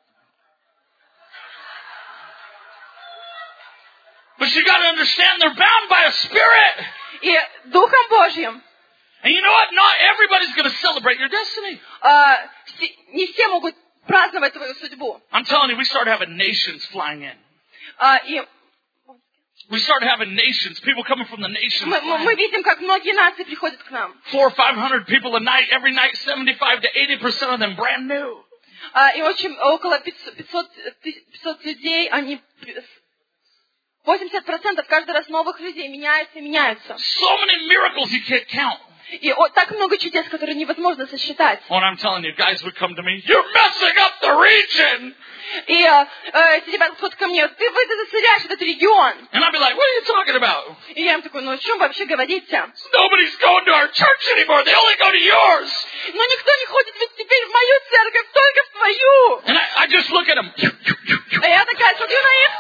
But you got to understand they're bound by a spirit. И Духом Божьим And you know what? Not everybody's going to celebrate your destiny. а, все- не все могут праздновать твою судьбу. I'm telling you, we started having nations flying in. А, И We started having nations, people coming from the nations. мы, мы- мы видим, как многие нации приходят к нам. Four or five hundred people a night, every night, seventy-five to eighty percent of them brand new. А, И очень около пятьсот, пятьсот тысяч- пятьсот людей, они восемьдесят процентов каждый раз новых людей меняются и меняются. So many miracles you can't count. И о, так много чудес, которые невозможно сосчитать. Oh, and I'm telling you, guys would come to me, you're messing up the region. И э, э, эти ребята подходят ко мне, ты, вы ты засоряешь этот регион. And I'd be like, what are you talking about? И я им такой, ну о чем вообще говорите? Nobody's going to our church anymore. They only go to yours. Но никто не ходит ведь теперь в мою церковь, только в твою. And I, I just look at them. А я такая смотрю на них,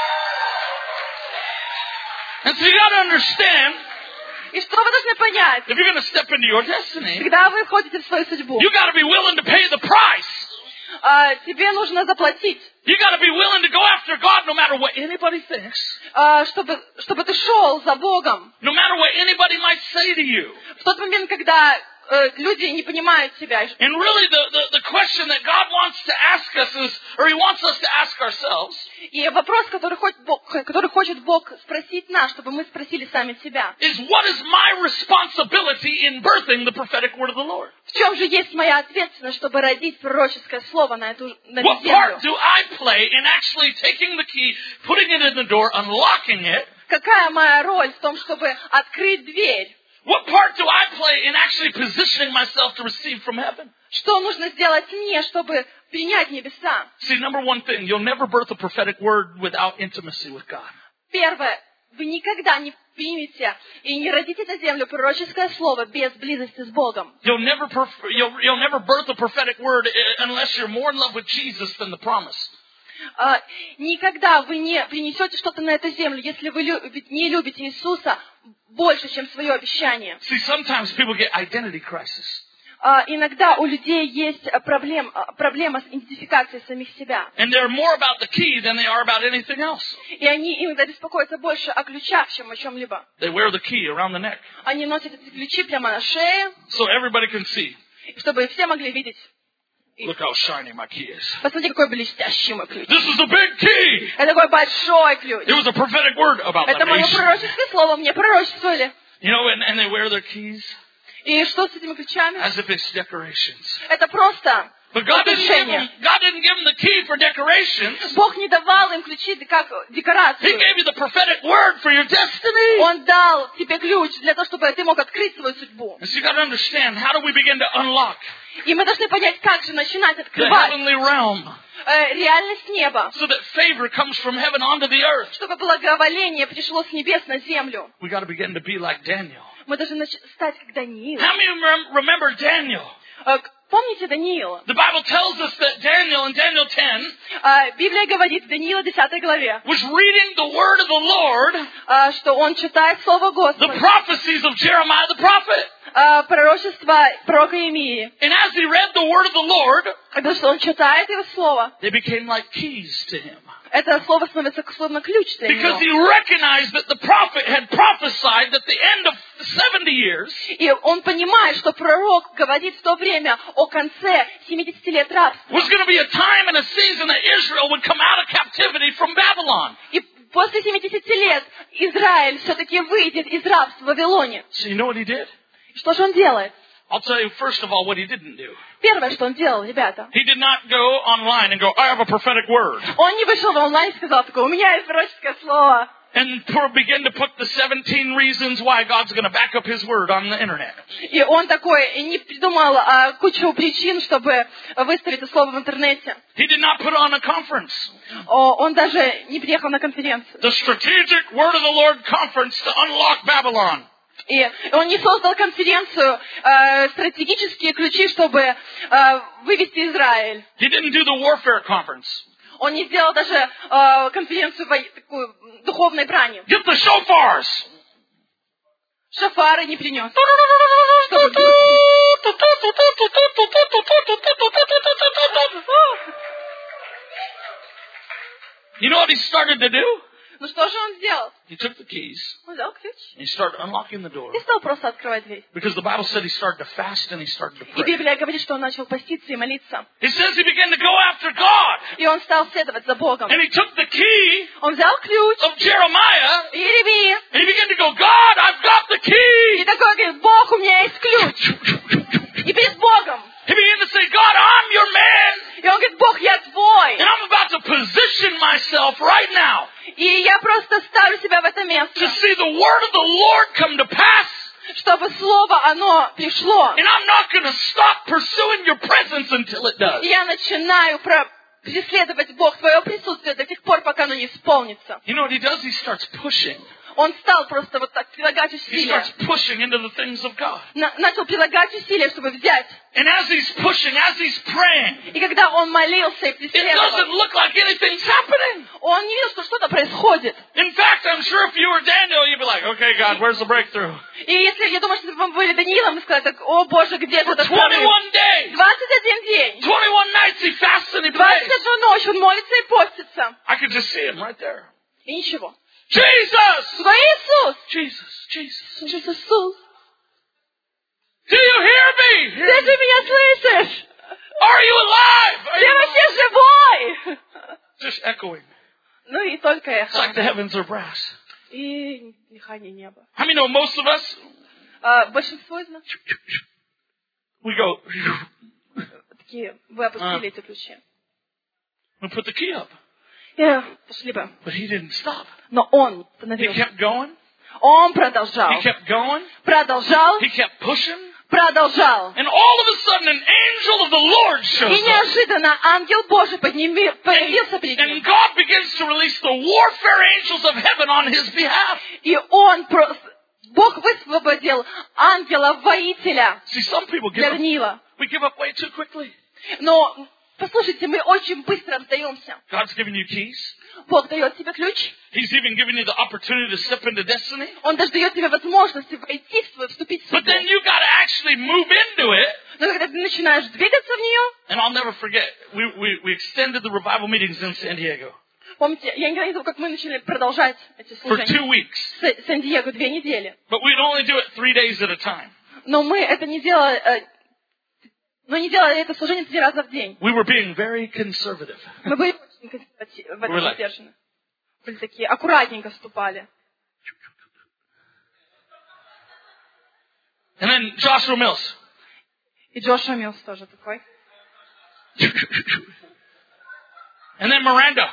And so you got to understand, и что вы должны понять? if you're going to step into your destiny, Когда вы входите в свою судьбу, you got to be willing to pay the price. а, тебе нужно заплатить, You got to be willing to go after God no matter what anybody thinks. а, чтобы, чтобы ты шел за Богом. No matter what anybody might say to you. В тот момент, когда э, люди не понимают тебя. And really the, the, the question that God wants to ask us is, or He wants us to ask ourselves, И вопрос, который хочет, Бог, который хочет Бог спросить нас, чтобы мы спросили сами себя. is what is my responsibility in birthing the prophetic word of the Lord? В чем же есть моя ответственность, чтобы родить пророческое слово на эту, на What эту землю? part do I play in actually taking the key, putting it in the door, unlocking it? Какая моя роль в том, чтобы открыть дверь? What part do I play play in actually positioning myself to receive from heaven? Что нужно сделать мне, чтобы принять небеса? See, number one thing, you'll never birth a prophetic word without intimacy with God. Первое. Вы никогда не примете и не родите на землю пророческое слово без близости с Богом. You'll never, perf- you'll, you'll never birth a prophetic word unless you're more in love with Jesus than the promise. Uh, никогда вы не принесете что-то на эту землю, если вы любите, не любите Иисуса больше, чем свое обещание. See, sometimes people get identity crisis. Uh, иногда у людей есть проблем, проблема с идентификацией самих себя. And they're more about the key than they are about anything else. И они иногда беспокоятся больше о ключах, чем о чем-либо. They wear the key around the neck. Они носят эти ключи прямо на шее, So everybody can see. чтобы все могли видеть. Look how shiny my key is. Посмотри, какой блестящий мой ключ. This is a big key. Это такой большой ключ. It was a prophetic word about Это the мое nation. пророческое слово, мне пророчествовали. You know, and, and they wear their keys И что с этими ключами? as if it's decorations. Это просто But God didn't give them, украшение. God didn't give them the key for decorations. Бог не давал им ключи как He декорацию. gave you the prophetic word for your destiny. Он дал тебе ключ для того, чтобы ты мог открыть свою судьбу. And so you got to understand, how do we begin to unlock И мы должны понять, как же начинать the открывать heavenly realm э, реальность неба, so that favor comes from heaven onto the earth? чтобы благоволение пришло с небес на землю. We got to begin to be like Daniel. Мы должны нач- стать как Даниил. How many rem- remember Daniel? Э, Помните Даниила? The Bible tells us that Daniel in Daniel ten Э, Библия говорит в Даниила десятой главе, was reading the word of the Lord, э, что он читает Слово the Господа, prophecies of Jeremiah the prophet. э, пророчество пророка Иеремии. And as he read the word of the Lord, Когда что он читает его Слово, they became like keys to him. это Слово становится словно ключ для Because he него. recognized that the prophet had prophesied that the end of seventy years И он понимает, что пророк говорит в то время о конце семидесяти лет рабства. was going to be a time and a season that Israel would come out of captivity from Babylon. И после семидесяти лет Израиль все-таки выйдет из рабства в Вавилоне. So you know what he did? И что же он делает? I'll tell you first of all what he didn't do. Первое, что он делал, ребята. He did not go online and go, I have a prophetic word. Он не вышел в онлайн и сказал такое, у меня есть пророческое слово. And pour- begin to put the seventeen reasons why God's going to back up his word on the internet. И он такой и не придумал а, кучу причин, чтобы выставить это слово в интернете. He did not put on a conference. О, он даже не приехал на конференцию. The Strategic Word of the Lord Conference to Unlock Babylon. И он не создал конференцию э, «Стратегические ключи», чтобы э, вывести Израиль. He didn't do the warfare conference. Он не сделал даже э, конференцию во- такую духовной брани. Get the shofars. Шафары не принес. You know what he started to do? Ну что же он сделал? He took the keys Он взял ключ and he started unlocking the door. и стал просто открывать дверь. Because the Bible said he started to fast and he started to И pray. Библия говорит, что он начал поститься и молиться. It says he began to go after God. И он стал следовать за Богом. And he took the key Он взял ключ of Jeremiah Иеремии and he began to go, God, I've got the и key. такой говорит, Бог, у меня есть ключ. И перед Богом. He began to say, God, I'm your man. И он говорит, Бог, я твой. And I'm about to position myself right now И я просто ставлю себя в это to место, see the word of the Lord come to pass. чтобы слово, оно пришло. And I'm not going to stop pursuing your presence until it does. И я начинаю про- преследовать Бог, твое присутствие до тех пор, пока оно не исполнится. You know what he does? He starts pushing. Он стал просто вот так прилагать He усилия. starts pushing into the things of God. На- начал прилагать усилия, чтобы взять. And as he's pushing, as he's praying, И когда он молился и it doesn't преследовал, look like anything's happening. он не видел, что что-то происходит. In fact, I'm sure if you were Daniel, you'd be like, okay, God, where's the breakthrough? И если, я думаю, что вы были Даниилом, и сказали так, о Боже, где For этот прорыв? twenty-one days, двадцать один день, twenty-one nights he fasts and he двадцать prays. одну ночь он молится и постится. I could just see him right there. И ничего. Jesus! Твой Иисус! Jesus, Jesus. Иисус, Иисус! Do you hear me? Ты же меня слышишь? Are you alive? Are Ты you вообще живой? just echoing? Ну и только It's like the эхо. heavens are brass. И дыхание неба. How many know most of us, А, большинство из нас we go, такие, вы опустили эти ключи. we put the key up. И пошли бы. But he didn't stop. Но он He остановился. kept going. Он продолжал. He kept going. Продолжал. He kept pushing. Продолжал. And all of a sudden an angel of the Lord И shows up. неожиданно ангел Божий подними- появился перед And ним. God begins to release the warfare angels of heaven on his behalf. И он просто... Бог высвободил ангела-воителя See, some people give для up. Даниила. We give up way too quickly. Но, послушайте, мы очень быстро сдаемся. God's giving you keys. Бог дает тебе ключ. He's even giving you the opportunity to step into destiny. Он даже дает тебе возможность войти в свою, вступить в But судьбу. then you got to actually move into it. Но когда ты начинаешь двигаться в нее, And I'll never forget, we, we, we extended the revival meetings in San Diego помните, я никогда не забыл, как мы начали продолжать эти for служения. two weeks. В Сан-Диего две недели. But we'd only do it three days at a time. Но мы это не делали, э, но не делали это служение три раза в день. We were being very conservative. Мы были очень консервативны, в этом We're like- сдержаны. Были такие, аккуратненько вступали. And then Joshua Mills. И Джошуа Милс тоже такой. And then Miranda.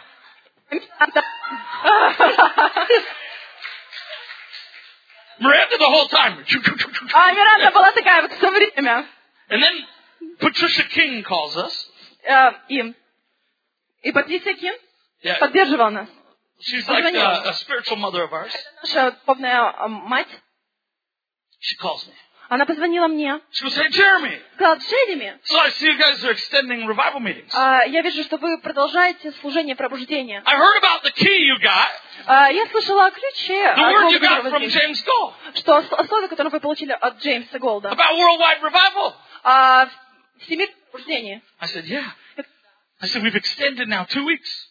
Miranda the whole time. А Миранда была такая вот все время. And then Patricia King calls us. Э, И, и Патрисия Кин Yeah. поддерживала нас. She's like a, a spiritual mother of ours. Наша духовная э, мать, She calls me. она позвонила мне. She goes, hey, Jeremy. Сказала, Джереми, So I see you guys are extending revival meetings. а, я вижу, что вы продолжаете служение пробуждения. I heard about the key you got, А, Я слышала о ключе, the от word Бога, you got который from возник. James Gold Что о слове, которое вы получили от Джеймса Голда, about worldwide revival. о всемирном пробуждении. I said, yeah. I said, we've extended now two weeks.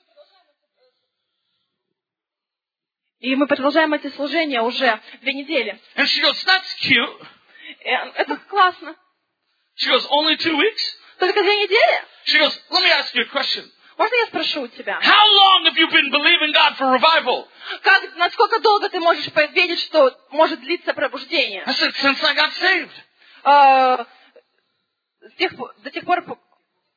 И мы продолжаем эти служения уже две недели. And she goes, that's cute. И это классно. She goes, only two weeks? Только две недели? She goes, let me ask you a question. Можно я спрошу у тебя? How long have you been believing God for revival? Как, насколько долго ты можешь поверить, что может длиться пробуждение? I said, since I got saved. А, с тех пор- до тех пор, по-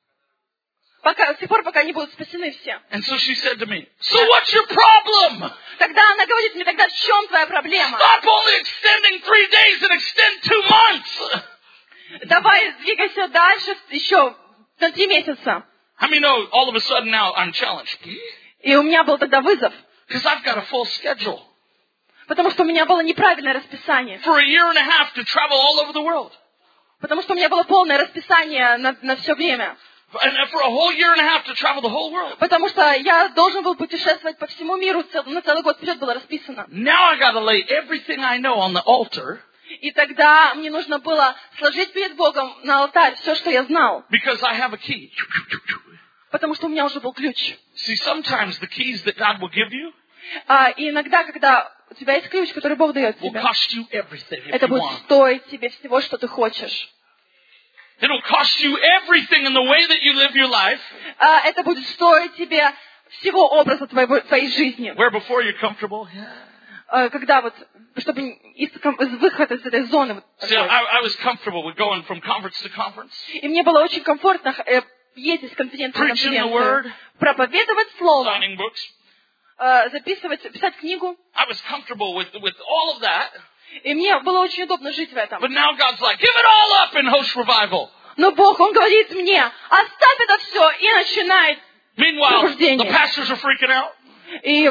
пока, с тех пор, пока не будут спасены все. And so she said to me, so what's your problem? Тогда она говорит мне, тогда в чем твоя проблема? Stop only extending three days and extend two months. Давай двигайся дальше еще на три месяца. How many know all of a sudden now I'm challenged? И у меня был тогда вызов, Because I've got a full schedule. потому что у меня было неправильное расписание. For a year and a half to travel all over the world. Потому что у меня было полное расписание на, на все время. And for a whole year and a half to travel the whole world. Потому что я должен был путешествовать по всему миру, цел- на целый год вперед было расписано. Now I got to lay everything I know on the altar. И тогда мне нужно было сложить перед Богом на алтарь все, что я знал. Because I have a key. Потому что у меня уже был ключ. See, sometimes the keys that God will give you А, и иногда, когда у тебя есть ключ, который Бог дает will тебе, cost you everything if это you будет want. стоить тебе всего, что ты хочешь. It'll cost you everything in the way that you live your life. А, это будет стоить тебе всего образа твоего, твоей жизни. Where before you're comfortable. Yeah. А, когда вот, чтобы из, из выхода из этой зоны. Вот See, такой. I, I was comfortable with going from conference to conference. И мне было очень комфортно э, ездить с конференции на Preaching the конференцию, word. проповедовать слово, Signing books. э, записывать, писать книгу. I was comfortable with, with all of that. И мне было очень удобно жить в этом. But now God's like, give it all up and host revival. Но Бог, Он говорит мне, оставь это все и начинай. Meanwhile, the Пробуждение. pastors are freaking out. И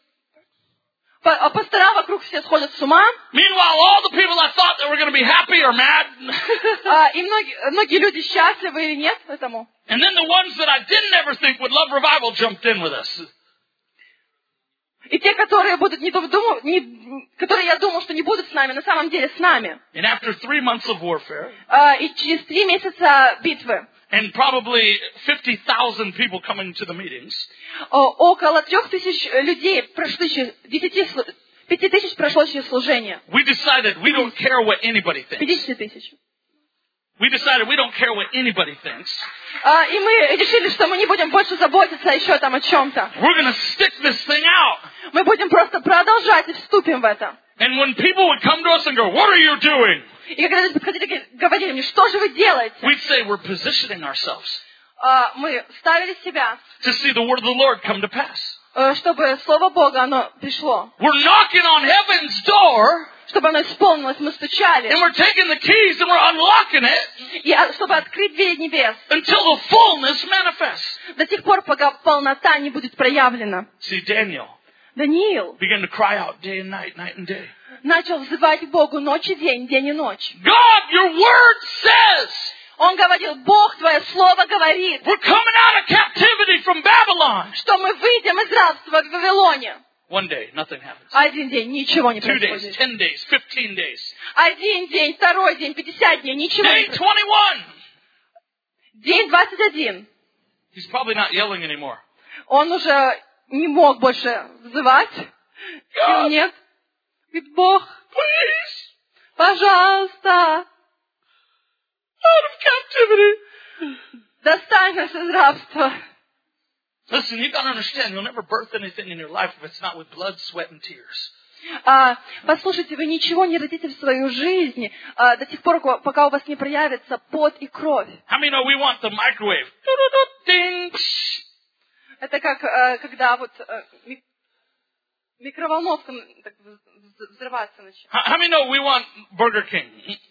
па- а пастора вокруг все сходят с ума. Meanwhile, all the people I thought that were going to be happy are mad. А, и многие, многие люди счастливы или нет этому. And then the ones that I didn't ever think would love revival jumped in with us. И те, которые будут не думаю, не, которые я думал, что не будут с нами, на самом деле с нами. And after three months of warfare, А, и через три месяца битвы and probably fifty thousand people coming to the meetings, о- около трех тысяч людей прошли через десяти, слу- пяти тысяч прошло через служение. we decided we don't care what anybody thinks. Пятьдесят тысяч. We decided we don't care what anybody thinks. А, и мы решили, что мы не будем больше заботиться еще там о чем-то. We're going to stick this thing out. Мы будем просто продолжать и вступим в это. And when people would come to us and go, what are you doing? И когда люди подходили и говорили мне, что же вы делаете? We'd say we're positioning ourselves А, мы ставили себя, to see the word of the Lord come to pass. э, чтобы Слово Бога, оно пришло. We're knocking on heaven's door, Чтобы оно исполнилось, мы стучали. and we're taking the keys and we're unlocking it И а, чтобы открыть двери небес. until the fullness manifests. До тех пор, пока полнота не будет проявлена. See, Daniel Даниил began to cry out day and night, night and day. начал взывать к Богу ночь и день, день и ночь. God, your word says Он говорил: Бог, Твое Слово говорит, we're coming out of captivity from Babylon. что мы выйдем из рабства в Вавилоне. One day, nothing happens. Один день, ничего не Two days, происходит. ten days, fifteen days. Один день, второй день, пятьдесят дней, ничего не Day происходит. twenty-one. День двадцать один. He's probably not yelling anymore. Он уже не мог больше взывать. Сил нет. Говорит: Бог, Please, пожалуйста, out of captivity. достань нас из рабства. Listen, you got to understand, you'll never birth anything in your life if it's not with blood, sweat, and tears. А, послушайте, вы ничего не родите в свою жизнь а, до тех пор, пока у вас не проявится пот и кровь. How many know we want the microwave? Ding. Это как а, когда вот а, ми- микроволновка так вз- взрываться начинает. How how many know we want Burger King?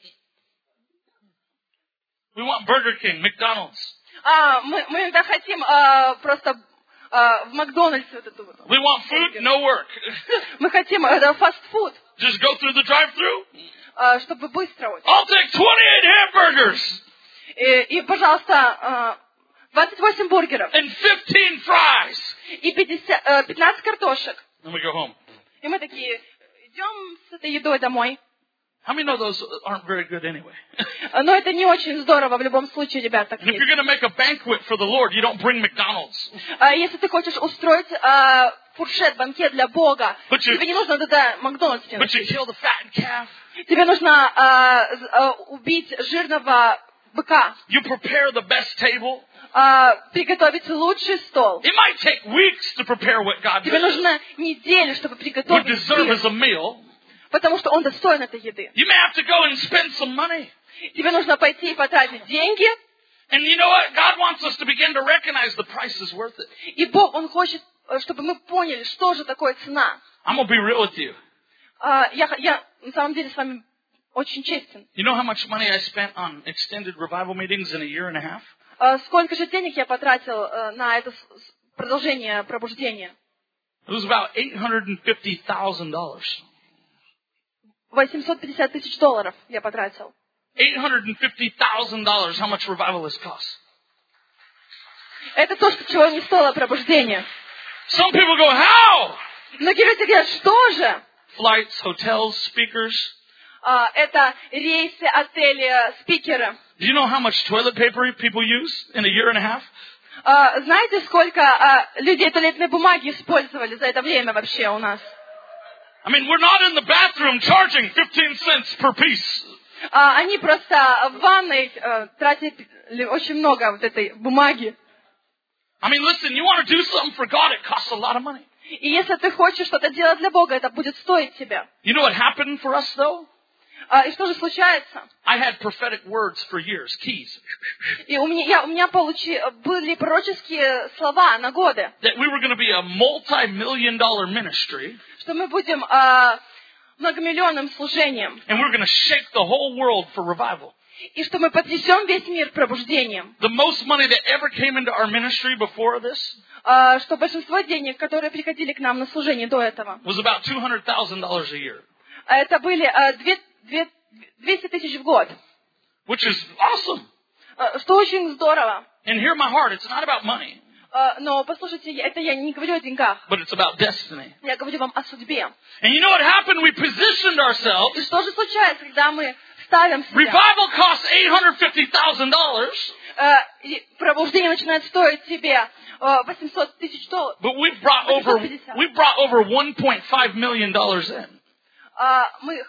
We want Burger King, McDonald's. А, мы, мы иногда хотим а, просто а, в Макдональдсе вот эту вот. We want food, no work. Мы хотим это фастфуд, Just go through the drive-thru. а, чтобы быстро очень. I'll take twenty-eight hamburgers И, и, пожалуйста, а, двадцать восемь бургеров and fifteen fries. и пятьдесят, а, пятнадцать картошек. Then we go home. И мы такие: идем с этой едой домой. How many know those aren't very good anyway? Но это не очень здорово в любом случае, ребят, так And if есть. you're going to make a banquet for the Lord, you don't bring McDonald's. А если ты хочешь устроить а, фуршет, банкет для Бога, But you- тебе не нужно туда Макдональдс But you носить. kill the fattened calf. Тебе нужно а, з- а, убить жирного быка, You prepare the best table. а, приготовить лучший стол. It might take weeks to prepare what God Тебе would нужно неделю, чтобы приготовить deserve пир, as a meal. потому что он достоин этой еды. You may have to go and spend some money. Тебе нужно пойти и потратить деньги, And you know what? God wants us to begin to recognize the price is worth it. и Бог, Он хочет, э, чтобы мы поняли, что же такое цена. I'm going to be real with you. А, Я, х- я на самом деле с вами очень честен. You know how much money I spent on extended revival meetings in a year and a half? А, Сколько же денег я потратил э, на это с- с- продолжение пробуждения? It was about eight hundred fifty thousand dollars. восемьсот пятьдесят тысяч долларов я потратил. eight hundred fifty thousand dollars, how much revivalists cost. Это то, что чего не стоило пробуждение. Some people go, how? Многие люди говорят: что же? Flights, hotels, speakers. А, это рейсы, отели, спикеры. Do you know how much toilet paper people use in a year and a half? А, знаете, сколько а, людей туалетной бумаги использовали за это время вообще у нас? I mean, we're not in the bathroom charging fifteen cents per piece. А, они просто в ванной а, тратили очень много вот этой бумаги. I mean, listen, you want to do something for God, it costs a lot of money. И если ты хочешь что-то делать для Бога, это будет стоить тебя. You know what happened for us, though? А, и что же случается? I had prophetic words for years, keys, И у меня, я, у меня получи, были пророческие слова на годы, that we were going to be a multi-million dollar ministry, что мы будем а, многомиллионным служением, and we were going to shake the whole world for revival. и что мы потрясем весь мир пробуждением. The most money that ever came into our ministry before this А, что большинство денег, которые приходили к нам на служение до этого, was about two hundred thousand dollars a year, а это были а, две- две- двести тысяч в год, which is awesome. А, что очень здорово. And hear my heart, it's not about money, А, но послушайте, это я не говорю о деньгах, but it's about destiny. я говорю вам о судьбе. And you know what happened? We positioned ourselves. И что же случается, когда мы ставим себя? Revival costs eight hundred fifty thousand dollars, А, и пробуждение начинает стоить тебе а, восемьсот тысяч долларов. but we've brought over we've brought over one point five million dollars in. А, мы,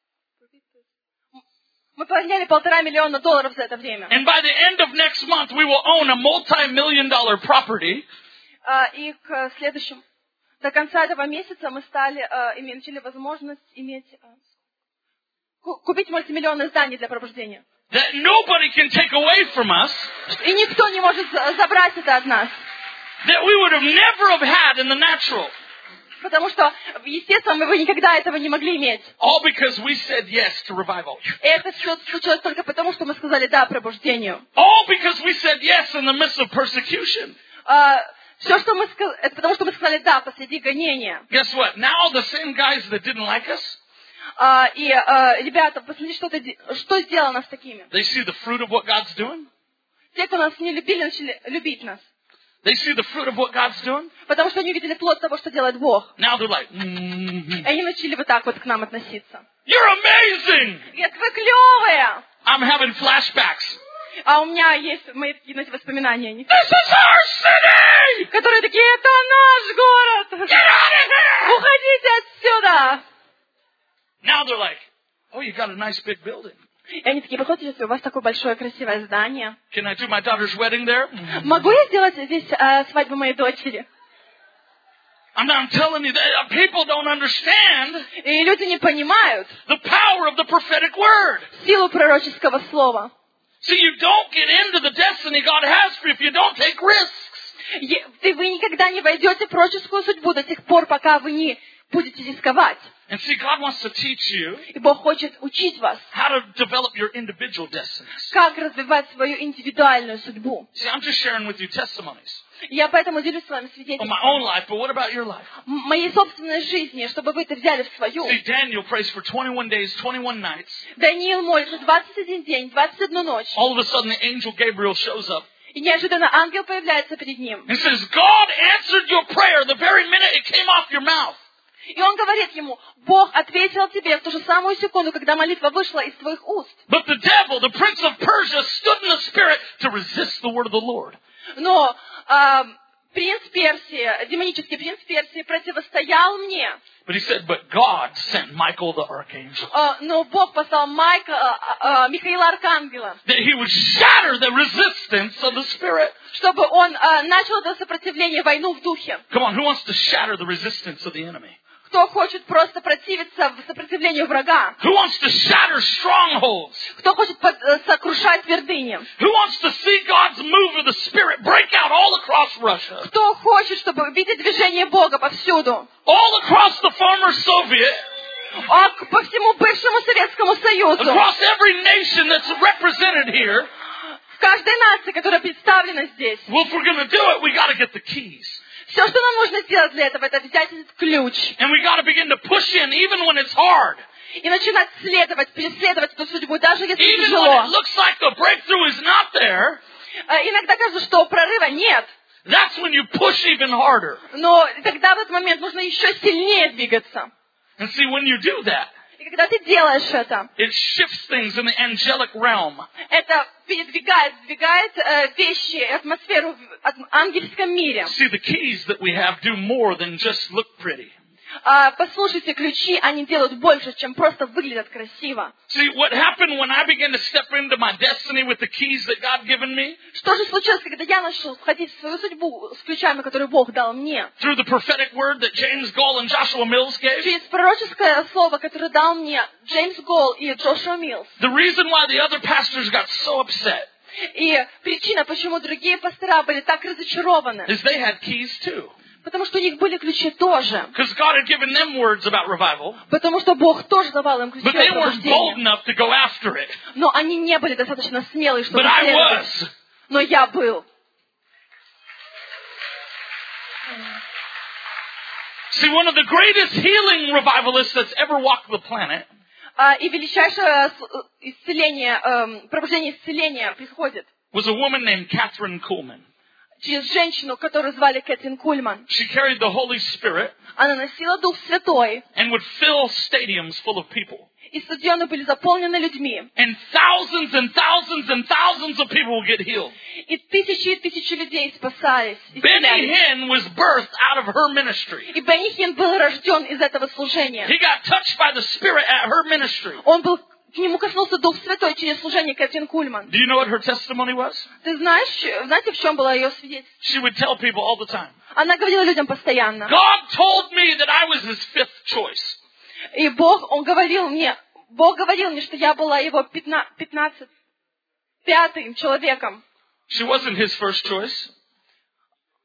мы подняли полтора миллиона долларов за это время. And by the end of next month, we will own a multi-million dollar property. А, и к следующему, до конца этого месяца мы стали, а, име- начали возможность иметь, а, ку- купить мультимиллионное здание для пробуждения. That nobody can take away from us. И никто не может за- забрать это от нас. that we would have never have had in the natural. Потому что, естественно, мы бы никогда этого не могли иметь. All because we said yes to revival. И это все случилось только потому, что мы сказали «да» пробуждению. All because we said yes in the midst of persecution. А, все, что мы сказали, это потому, что мы сказали «да» посреди гонения. Guess what? Now the same guys that didn't like us, А, и, а, ребята, посмотрите, что, это, что сделало нас такими. they see the fruit of what God's doing. Те, кто нас не любили, начали любить нас. They see the fruit of what God's doing. Потому что они увидели плод того, что делает Бог. Now they're like, mm-hmm. И они начали вот так вот к нам относиться. You're amazing! Говорят, вы клевые! I'm having flashbacks. А у меня есть мои такие, знаете, воспоминания о них. This is our city! Которые такие, это наш город! Get out of here! Уходите отсюда! Now they're like, oh, you got a nice big building. И они такие, выходите, у вас такое большое красивое здание. Can I do my daughter's wedding there? Могу я сделать здесь э, свадьбу моей дочери? I'm, I'm telling you, that people don't understand И люди не понимают the power of the prophetic word. силу пророческого слова. See, you don't get into the destiny God has for you if you don't take risks. Е- Ты, вы никогда не войдете в пророческую судьбу до тех пор, пока вы не будете рисковать. And see, God wants to teach you И Бог хочет учить вас, how to develop your individual destinies. как развивать свою индивидуальную судьбу. See, I'm just sharing with you testimonies Я поэтому делюсь с вами of my свидетельством own life, but what about your life? м- моей собственной жизни, чтобы вы это взяли в свою. See, Daniel prays for twenty-one days, twenty-one nights. Даниил молится двадцать один день, двадцать одну ночь. All of a sudden, the angel Gabriel shows up И неожиданно ангел появляется перед ним. and says, God answered your prayer the very minute it came off your mouth. И он говорит ему, Бог ответил тебе в ту же самую секунду, когда молитва вышла из твоих уст. But the devil, the prince of Persia, stood in the spirit to resist the word of the Lord. Но а, принц Персии, демонический принц Персии противостоял мне. But he said, but God sent Michael the archangel, А, но Бог послал Майка, а, а, Михаила Архангела, that he would shatter the resistance of the spirit. чтобы он а, начал это сопротивление, войну в духе. Come on, who wants to shatter the resistance of the enemy? Кто хочет просто противиться в сопротивлению врага? Who wants to shatter strongholds? Кто хочет под- э, сокрушать твердыни? Who wants to see God's move of the Spirit break out all across Russia? Кто хочет, чтобы видеть движение Бога повсюду? All across the former Soviet? А к- по всему бывшему Советскому Союзу? Across every nation that's represented here? В каждой нации, которая представлена здесь. Well, if we're going to do it, we got to get the keys. Все, что нам нужно сделать для этого, это взять этот ключ And we got to begin to push in even when it's hard. и начинать следовать, преследовать эту судьбу, даже если Even when тяжело. it looks like the breakthrough is not there, Э, Иногда кажется, что прорыва нет, that's when you push even harder. но тогда в этот момент нужно еще сильнее двигаться. And see, when you do that, И когда ты делаешь это, it shifts things in the angelic realm. это передвигает, сдвигает э, вещи, атмосферу в ат- ангельском мире. See, the keys that we have do more than just look pretty. А, послушайте, ключи, они делают больше, чем просто выглядят красиво. See, what happened when I began to step into my destiny with the keys that God given me? Что же случилось, когда я начал входить в свою судьбу с ключами, которые Бог дал мне? Through the prophetic word that James Gall and Joshua Mills gave? Через пророческое слово, которое дал мне Джеймс Голл и Джошуа Миллс. The reason why the other pastors got so upset И причина, почему другие пастора были так разочарованы, is they had keys too. потому что у них были ключи тоже. Because God had given them words about revival, Потому что Бог тоже давал им ключи but they от weren't bold пробуждения. enough to go after it. Но они не были достаточно смелые, чтобы But I следовать. was. Но я был. See, one of the greatest healing revivalists that's ever walked the planet А, И величайшее с- исцеление, эм, пробуждение исцеления приходит was a woman named Catherine Kuhlman. через женщину, которую звали Кэтрин Кульман. She carried the Holy Spirit Она носила Дух Святой, and would fill stadiums full of people. и стадионы были заполнены людьми. And thousands and thousands and thousands of people would get healed. И тысячи и тысячи людей спасались, Benny исцелялись. Hinn was birthed out of her ministry. И Бенни Хинн был рожден из этого служения. He got touched by the Spirit at her ministry. Он был, к нему коснулся Дух Святой через служение Кэтрин Кульман. Do you know what her testimony was? Ты знаешь, знаете, в чем было ее свидетельство? She would tell people all the time, Она говорила людям постоянно. God told me that I was his fifth choice. И Бог, Он говорил мне, Бог говорил мне, что я была его пятна, пятнадцать, пятым человеком. She wasn't his first choice.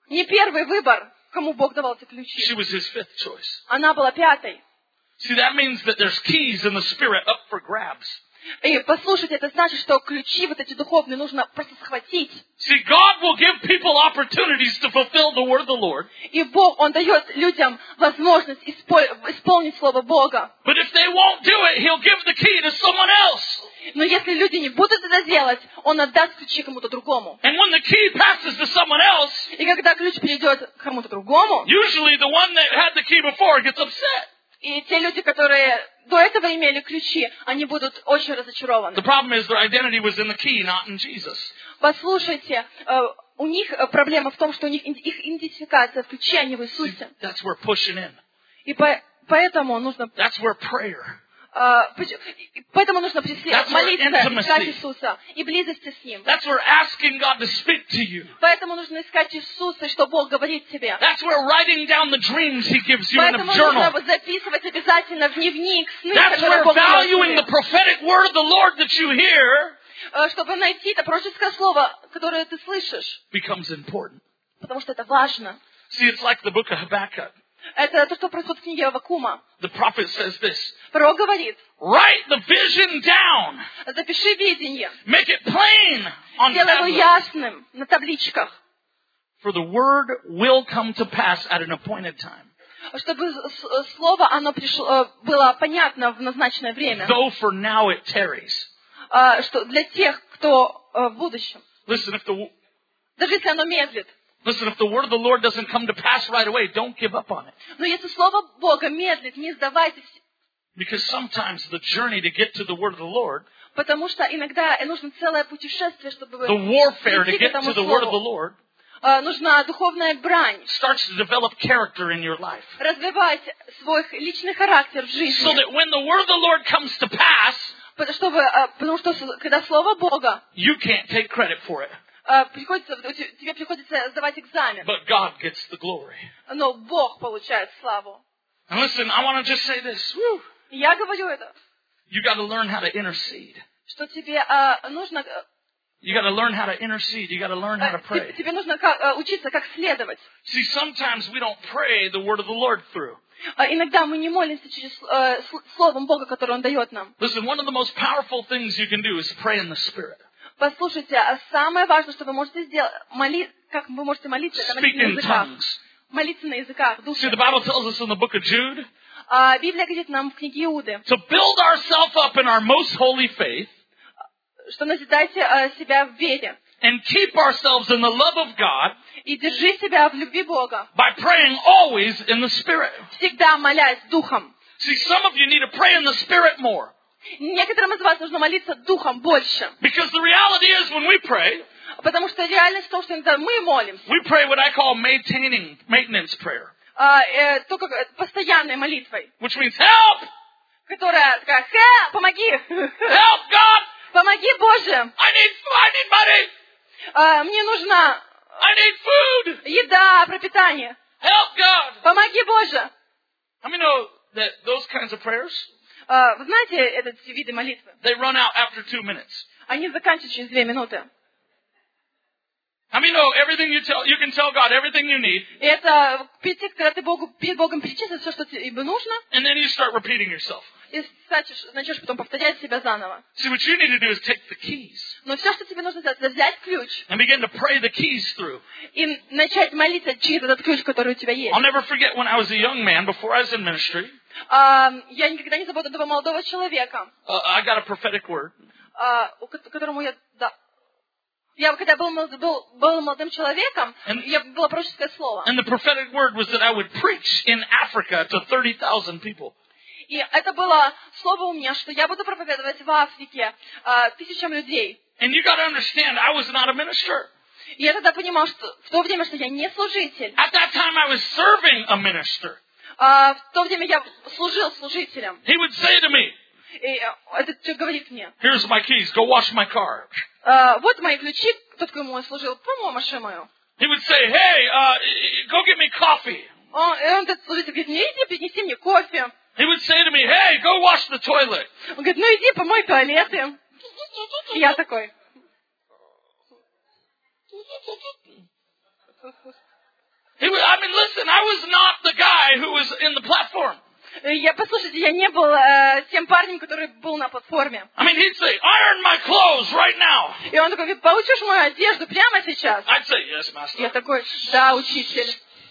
Не первый выбор, кому Бог давал эти ключи. She was his fifth choice. Она была пятой. See, that means that there's keys in the Spirit up for grabs. И послушайте, это значит, что ключи вот эти духовные нужно просто схватить. See, God will give people opportunities to fulfill the word of the Lord. И Бог, Он дает людям возможность испол- исполнить Слово Бога. But if they won't do it, He'll give the key to someone else. Но если люди не будут это делать, Он отдаст ключи кому-то другому. And when the key passes to someone else, И когда ключ перейдет к кому-то другому, usually the one that had the key before gets upset. и те люди, которые до этого имели ключи, они будут очень разочарованы. The problem is their identity was in the key, not in Jesus. Послушайте, э, у них э, проблема в том, что у них ин- их идентификация в ключе, а не в See, Иисусе. that's where pushing in. И по- поэтому нужно, That's where prayer. э, поч- и поэтому нужно преслед- That's where молиться, intimacy. искать Иисуса и близости с Ним. That's where asking God to speak to you. Поэтому нужно искать Иисуса, что Бог говорит тебе. That's where writing down the dreams He gives you in Поэтому a journal. нужно записывать обязательно в дневник сны, That's которые where Бог дает valuing the тебе. prophetic word of the Lord that you hear Э, Чтобы найти это пророческое слово, которое ты слышишь. becomes important. Потому что это важно. See, it's like the book of Habakkuk. Это то, что происходит в книге Аввакума. The prophet says this, Пророк говорит, write the vision down. запиши видение, Make it plain on сделай его tablets. ясным на табличках, For the word will come to pass at an appointed time. чтобы с- слово оно пришло, э, было понятно в назначенное время, Though for now it tarries. э, что для тех, кто э, в будущем, Listen, if the даже если оно медлит, listen, if the word of the Lord doesn't come to pass right away, don't give up on it. но если слово Бога медлит, не сдавайтесь, Because sometimes the journey to get to the word of the Lord, потому что иногда нужно целое путешествие, чтобы the warfare to прийти к get этому to the word of the слову. Lord, Э, Нужна духовная брань, starts to develop character in your life. развивать свой личный характер в So жизни. that when the word of the Lord comes to pass, Потому, чтобы, э, потому что с- когда слово Бога, you can't take credit for it. э, приходится, у те- тебе приходится сдавать экзамен, But God gets the glory. но Бог получает славу. And listen, I want to just say this. Whew. И я говорю это, You got to learn how to intercede. что тебе э, нужно, э, You got to learn how to intercede. You got to learn how to э, pray. тебе нужно как- э, учиться, как следовать. See, sometimes we don't pray the word of the Lord through. Э, Иногда мы не молимся через э, с- словом Бога, которое Он дает нам. Listen, one of the most powerful things you can do is pray in the Spirit. Послушайте, а самое важное, что вы можете сделать, моли, как вы можете молиться, это Speak молиться на in языках. tongues. Молиться на языках, в See, душе. the Bible tells us in the book of Jude А, Библия говорит нам в книге Иуды, to build ourselves up in our most holy faith что назидайте э, себя в вере and keep ourselves in the love of God и держи себя в любви Бога, by praying always in the Spirit. всегда молясь Духом. See, some of you need to pray in the Spirit more. Некоторым из вас нужно молиться Духом больше, Because the reality is when we pray, потому что реальность в том, что иногда мы молимся, we pray what I call maintaining, maintenance prayer, а, э, только э, постоянной молитвой, which means help, которая такая, «Хэ, помоги, help God, помоги, Боже, I need, I need money, А, мне нужна I need food, еда, пропитание, help God. помоги, Боже». How many know that those kinds of prayers, А, Вы знаете эти виды молитвы? they run out after two minutes? Они заканчиваются через две минуты. How many know everything you tell, you can tell God everything you need, И это перед тем, когда ты Богу, перед Богом перечислишь все, что тебе нужно, and then you start repeating yourself. и начнешь, начнешь потом повторять себя заново. See, what you need to do is take the keys Но все, что тебе нужно сделать, это взять ключ and begin to pray the keys through. и начать молиться через этот ключ, который у тебя есть. I'll never forget when I was a young man, before I was in ministry, А, я никогда не забуду этого молодого человека, uh, I got a prophetic word. а, у ко- которому я... Да, я когда был, молод- был, был молодым человеком, And- я, было пророческое слово. And the prophetic word was that I would preach in Africa to thirty thousand people. И это было слово у меня, что я буду проповедовать в Африке а, тысячам людей. And you got to understand, I was not a minister. И я тогда понимал, что в то время, что я не служитель. At that time, I was serving a minister. А, в то время я служил служителем. He would say to me, И э, этот человек говорит мне, here's my keys, go wash my car. «А, вот мои ключи, тот, кому я служил, помой машину мою». He would say, hey, uh, go get me coffee. Он, и он, этот служитель, говорит, мне иди, принеси мне кофе. He would say to me, hey, go wash the toilet. Он говорит, ну иди, помой туалеты. И я такой. He was, I mean, listen, I was not the guy who was in the platform. Я, послушайте, я не был э, тем парнем, который был на платформе. I mean, he'd say, iron my clothes right now. И он такой говорит, получишь мою одежду прямо сейчас? I'd say, yes, master. Я такой, да, учитель.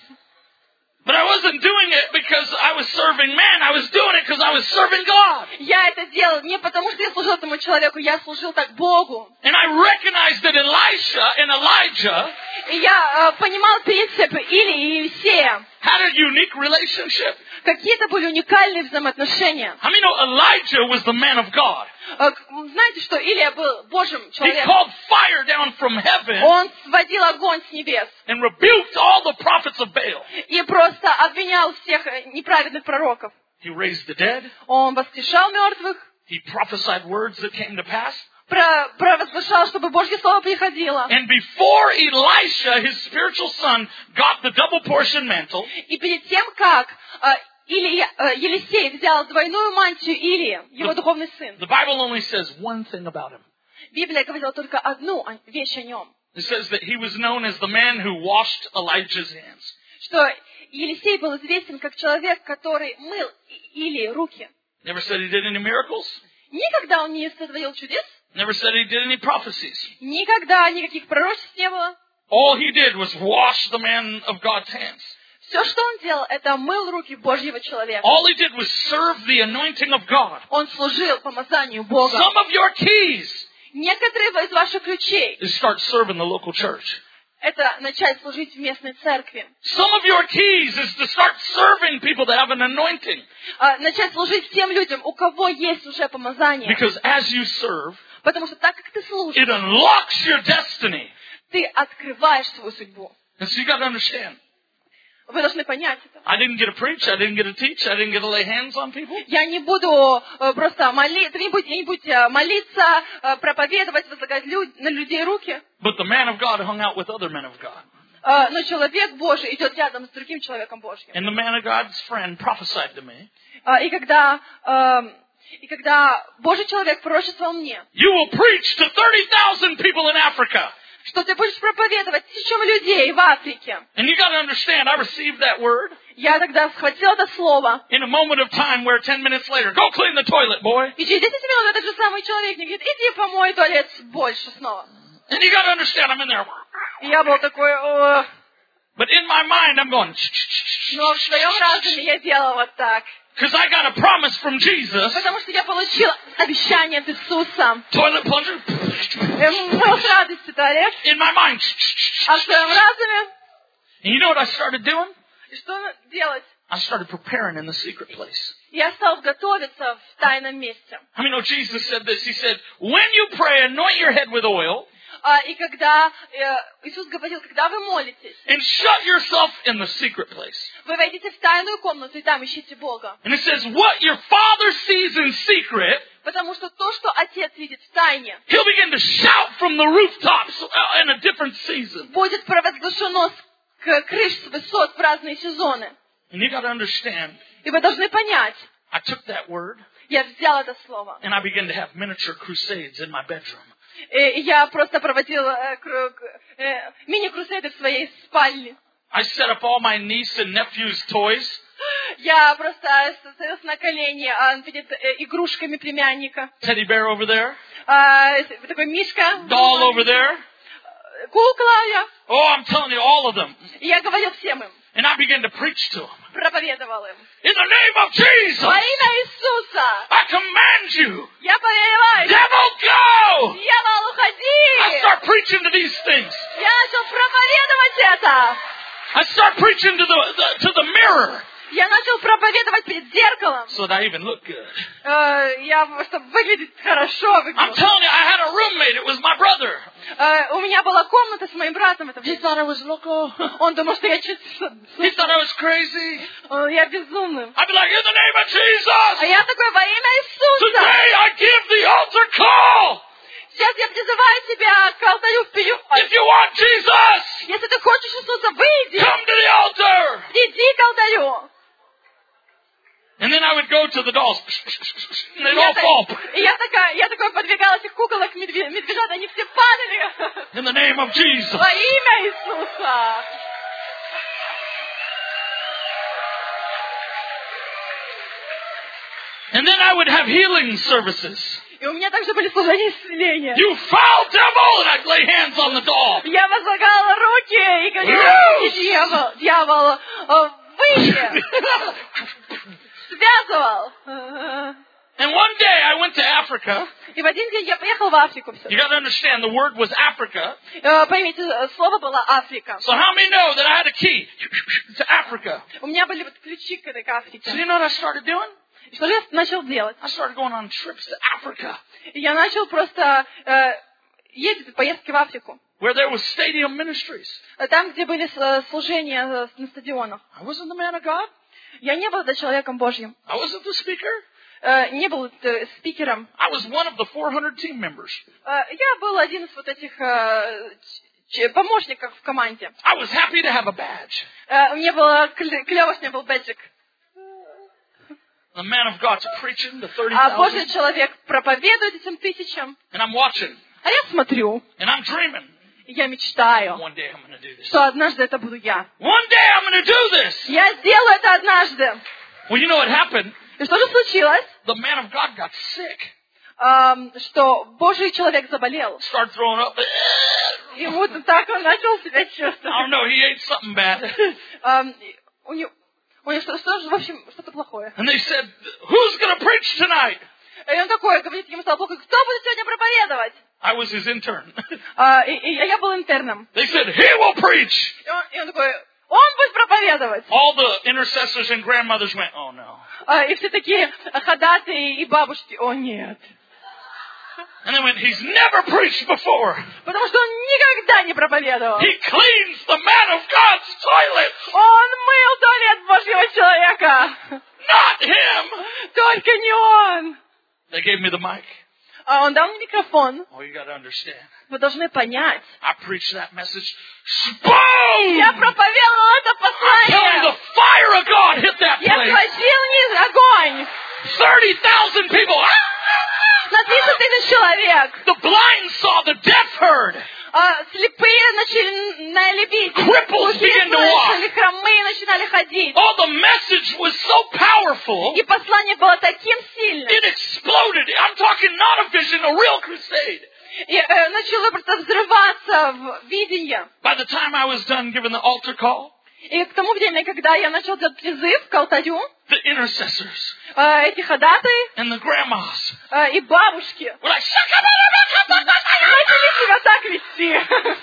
But I wasn't doing it because I was serving man. I was doing it because I was serving God. Я это делал не потому, что я служил этому человеку, я служил так Богу. And I recognized that Elisha and Elijah И я э, понимал принцип Илии и Елисея. had a unique relationship. Какие-то были уникальные взаимоотношения. How many know Elijah was the man of God? Э, знаете, что Илия был Божьим He человеком? called fire down from heaven Он сводил огонь с небес and rebuked all the prophets of Baal. и просто обвинял всех неправедных пророков. He raised the dead. Он воскрешал мертвых, He prophesied words that came to pass. про- провозглашал, чтобы Божье Слово приходило. And before Elisha, his spiritual son, got the double portion mantle, И перед тем, как э, Илия, э, Елисей взял двойную мантию Илии, его духовный сын, the Bible only says one thing about him. Библия говорила только одну вещь о нем, It says that he was known as the man who washed Elijah's hands. что Елисей был известен как человек, который мыл Илии руки. Never said he did any miracles. Никогда он не сотворил чудес, Never said he did any prophecies. никогда никаких пророчеств не было. All he did was wash the man of God's hands. Все, что он делал, это мыл руки Божьего человека. All he did was serve the anointing of God. Он служил помазанию Бога. Some of your keys Некоторые из ваших ключей is start serving the local church. — это начать служить в местной церкви. Some of your keys is to start serving people that have an anointing. А, начать служить тем людям, у кого есть уже помазание. Because as you serve, Потому что так как ты служишь, it unlocks your destiny. ты открываешь свою судьбу. And so you got to understand. Вы должны понять это. I didn't get to preach. I didn't get to teach. I didn't get to lay hands on people. Я не буду э, просто молиться, не будете, не будете молиться, э, проповедовать, возлагать люд- на людей руки. But the man of God hung out with other men of God. Э, но человек Божий идет рядом с другим человеком Божьим. And the man of God's friend prophesied to me, Э, и когда, э, и когда Божий человек пророчествовал мне, you will preach to thirty thousand people in Africa. что ты будешь проповедовать тысячам людей в Африке. And you got to understand, I received that word Я тогда схватила это слово. in a moment of time where ten minutes later, go clean the toilet, boy. И через десять минут этот же самый человек мне говорит, иди помой туалет больше снова. And you got to understand, I'm in there. И я был такой, о. But in my mind, I'm going, Но в своем разуме я делала вот так. because I got a promise from Jesus. Потому что я получила обещание от Иисуса. Toilet plunger. Мыл с радостью туалет. In my mind. А в своем разуме, And you know what I started doing? и что делать? I started preparing in the secret place. Я стал готовиться в тайном месте. I mean, oh, Jesus said this. He said, when you pray, anoint your head with oil А, и когда э, Иисус говорил, когда вы молитесь, and shut yourself in the secret place. вы войдите в тайную комнату и там ищите Бога. And it says, what your Father sees in secret, Потому что то, что Отец видит в тайне, He'll begin to shout from the rooftops in a different season. будет провозглашено с крыш, с высот в разные сезоны. And you got to understand, И вы должны понять, I took that word я взял это слово, and I began to have miniature crusades in my bedroom. и я просто проводила э, кру- э, мини-крусейды в своей спальне. I set up all my niece and nephew's toys. Я просто становилась на колени а, перед э, игрушками племянника. Teddy bear over there. А, такой мишка. Doll over there. Кукла я. Oh, I'm telling you, all of them. И я говорил всем им, And I began to preach to them. проповедовал им. In the name of Jesus, Во имя Иисуса I command you, я повелеваю. devil, go! Дьявол, I уходи! start preaching to these things. Я начал проповедовать это. I start preaching to the, the to the mirror Я начал проповедовать перед зеркалом. so that I even look good. Э, я, чтобы выглядеть хорошо. I'm Выглядеть. telling you, I had a roommate. It was my brother. Э, у меня была комната с моим братом. Это He thought I was loco. Он думал, что я чуть... He thought I was crazy. Э, Я безумный. I'd be like, in the name of А Jesus, я такой, во имя Иисуса. today I give the altar call. Сейчас я призываю тебя к алтарю вперед. If you want Jesus, Если ты хочешь Иисуса, выйди. come to the altar. Иди к алтарю. And then I would go to the dolls. And they'd И я, all fall. так- и я такая, я такой подвигала этих куколок, медве- медвежат, они все падали. In the name of Jesus. Во имя Иисуса. And then I would have healing services. И у меня также были служения исцеления. You foul devil! And I'd lay hands on the dog. Я возлагала руки и говорила, дьявол, дьявол, э, выйди. Связывал. And one day I went to Africa. И в один день я поехал в Африку. You got to understand, the word was Africa. Э, Поймите, слово было Африка. So how many know that I had a key to Africa? У меня были вот ключи к этой к Африке. So you know what I started doing? И что же я начал делать? I started going on trips to Africa. И я начал просто э, ездить в поездки в Африку. Where there was stadium ministries. Там, где были э, служения э, на стадионах. I wasn't the man of God. Я не был да, человеком Божьим. I wasn't the speaker. Э, не был э, спикером. I was one of the four hundred team members. Э, я был один из вот этих э, ч- помощников в команде. I was happy to have a badge. Э, мне было клево, что у меня был бэджик. The man of God's preaching to thirty А Божий thousand. человек проповедует этим тысячам. And I'm watching. А я смотрю. And I'm dreaming. И я мечтаю, One day I'm going to do this. что однажды это буду я. One day I'm going to do this. Я сделаю это однажды. Well, you know what happened? И что же случилось? The man of God got sick. Эм, что Божий человек заболел. Started throwing up. Ему так он начал себя I don't чувствовать. know. He ate something bad. Эм, у него, у него что, что же, в общем, что-то плохое. And they said, who's going to preach tonight? И он такой говорит ему, слава Богу, кто будет сегодня проповедовать? I was his intern. А, и, и я был интерном. They said, he will preach. И он, и он такой, он будет проповедовать. All the intercessors and grandmothers went, oh no. А, и все такие ходатые и бабушки, о нет. And they went, he's never preached before. Потому что он никогда не проповедовал. He cleans the man of God's toilet. Он мыл туалет Божьего человека. Not him. Только не он. They gave me the mic. А он дал мне микрофон. Oh, you got to understand. Вы должны понять. I preached that message. Boom! Я проповедовал это I'm telling you, послание. the fire of God hit that Я place. схватил низ огонь. thirty thousand people. На тридцать тысяч человек. The blind saw, the deaf heard. А, слепые начали видеть. Cripples Глухие began to walk. слышали, хромые начинали ходить. Oh, the message was so powerful. И послание было таким сильным. It exploded. I'm talking not a vision, a real crusade. И э, начало просто взрываться в видение. By the time I was done giving the altar call, И к тому времени, когда я начал делать призыв к алтарю, the intercessors э, эти ходатые and the grandmas э, и бабушки were like, начали себя так вести.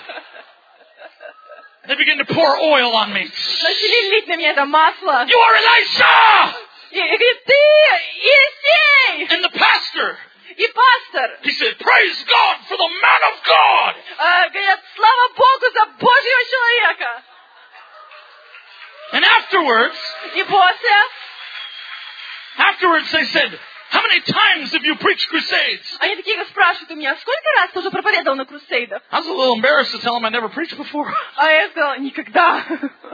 they began to pour oil on me. Начали лить на меня это масло. You are Elisha! И, и говорит, ты Елисей! And the pastor, И пастор. he said, praise God for the man of God. Э, говорят, слава Богу за Божьего человека. And afterwards, И после, afterwards they said, how many times have you preached crusades? они такие спрашивают у меня, сколько раз ты уже проповедовал на крусейдах? I was a little embarrassed to tell them I never preached before. А я сказала, никогда.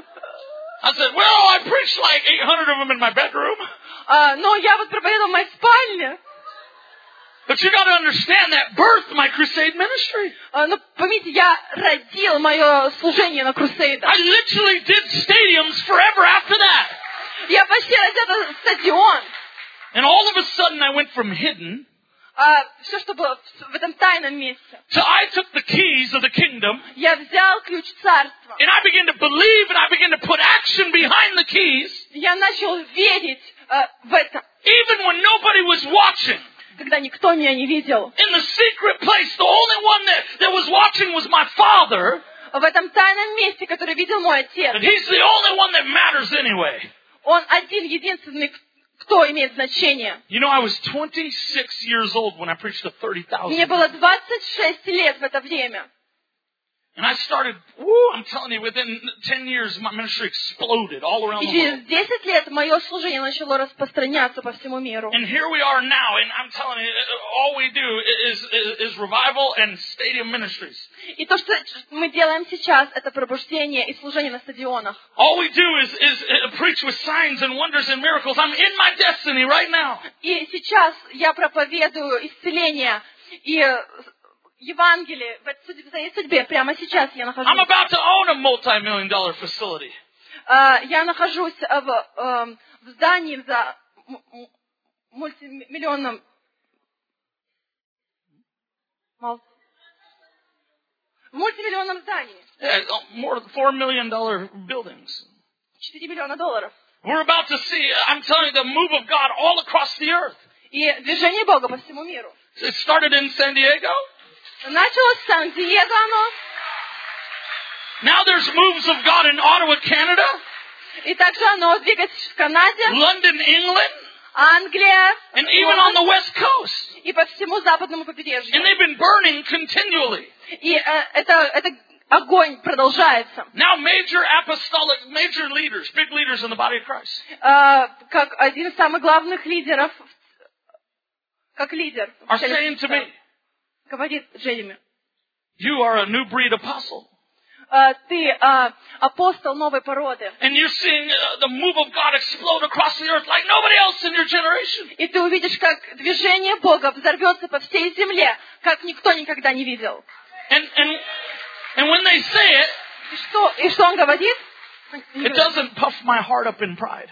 I said, well, I preached like eight hundred of them in my bedroom. А, но я вот проповедовал в моей спальне. But you got to understand that birthed my crusade ministry. А, ну, поймите, я родил мое служение на крусейдах. I literally did stadiums forever after that. Я почти родил стадион. And all of a sudden I went from hidden А, все, что было в, в этом тайном месте. to I took the keys of the kingdom Я взял ключ царства. and I began to believe and I began to put action behind the keys Я начал верить э, в это, even when nobody was watching. когда никто меня не видел. In the secret place, the only one that, that was watching was my father. В этом тайном месте, который видел мой отец. And he's the only one that matters anyway. Он один, единственный, кто имеет значение. You know, I was twenty-six years old when I preached to thirty thousand. Мне было двадцать шесть лет в это время. And I started, woo, I'm telling you, within ten years, my ministry exploded all around И the через world. десять лет мое служение начало распространяться по всему миру. And here we are now, and I'm telling you, all we do is, is, is revival and stadium ministries. И то, что мы делаем сейчас, это пробуждение и служение на стадионах. All we do is, is preach with signs and wonders and miracles. I'm in my destiny right now. И сейчас я проповедую исцеление и Евангелие в своей судьбе. Прямо сейчас я нахожусь. I'm about to own a multi-million dollar facility. Uh, я нахожусь в, uh, в здании за мультимиллионном... мол- мультимиллионном здании. Yeah, more than four million dollar buildings. четыре миллиона долларов. We're about to see, I'm telling you, the move of God all across the earth. И движение Бога по всему миру. It started in San Diego. Началось в Сан-Диего оно. Now there's moves of God in Ottawa, Canada. И также оно двигается в Канаде, London, England. Англия, And even on the West Coast. и по всему западному побережью. And they've been burning continually. И э, это, это огонь продолжается. Now major apostolic, major leaders, big leaders in the body of Christ. Э, как один из самых главных лидеров, как лидер, Are saying to me, говорит Джереми, you are a new breed apostle. э, ты э, апостол новой породы. And you're seeing uh, the move of God explode across the earth like nobody else in your generation. И ты увидишь, как движение Бога взорвется по всей земле, как никто никогда не видел. And, and, and when they say it, И что, и что он говорит? it doesn't puff my heart up in pride.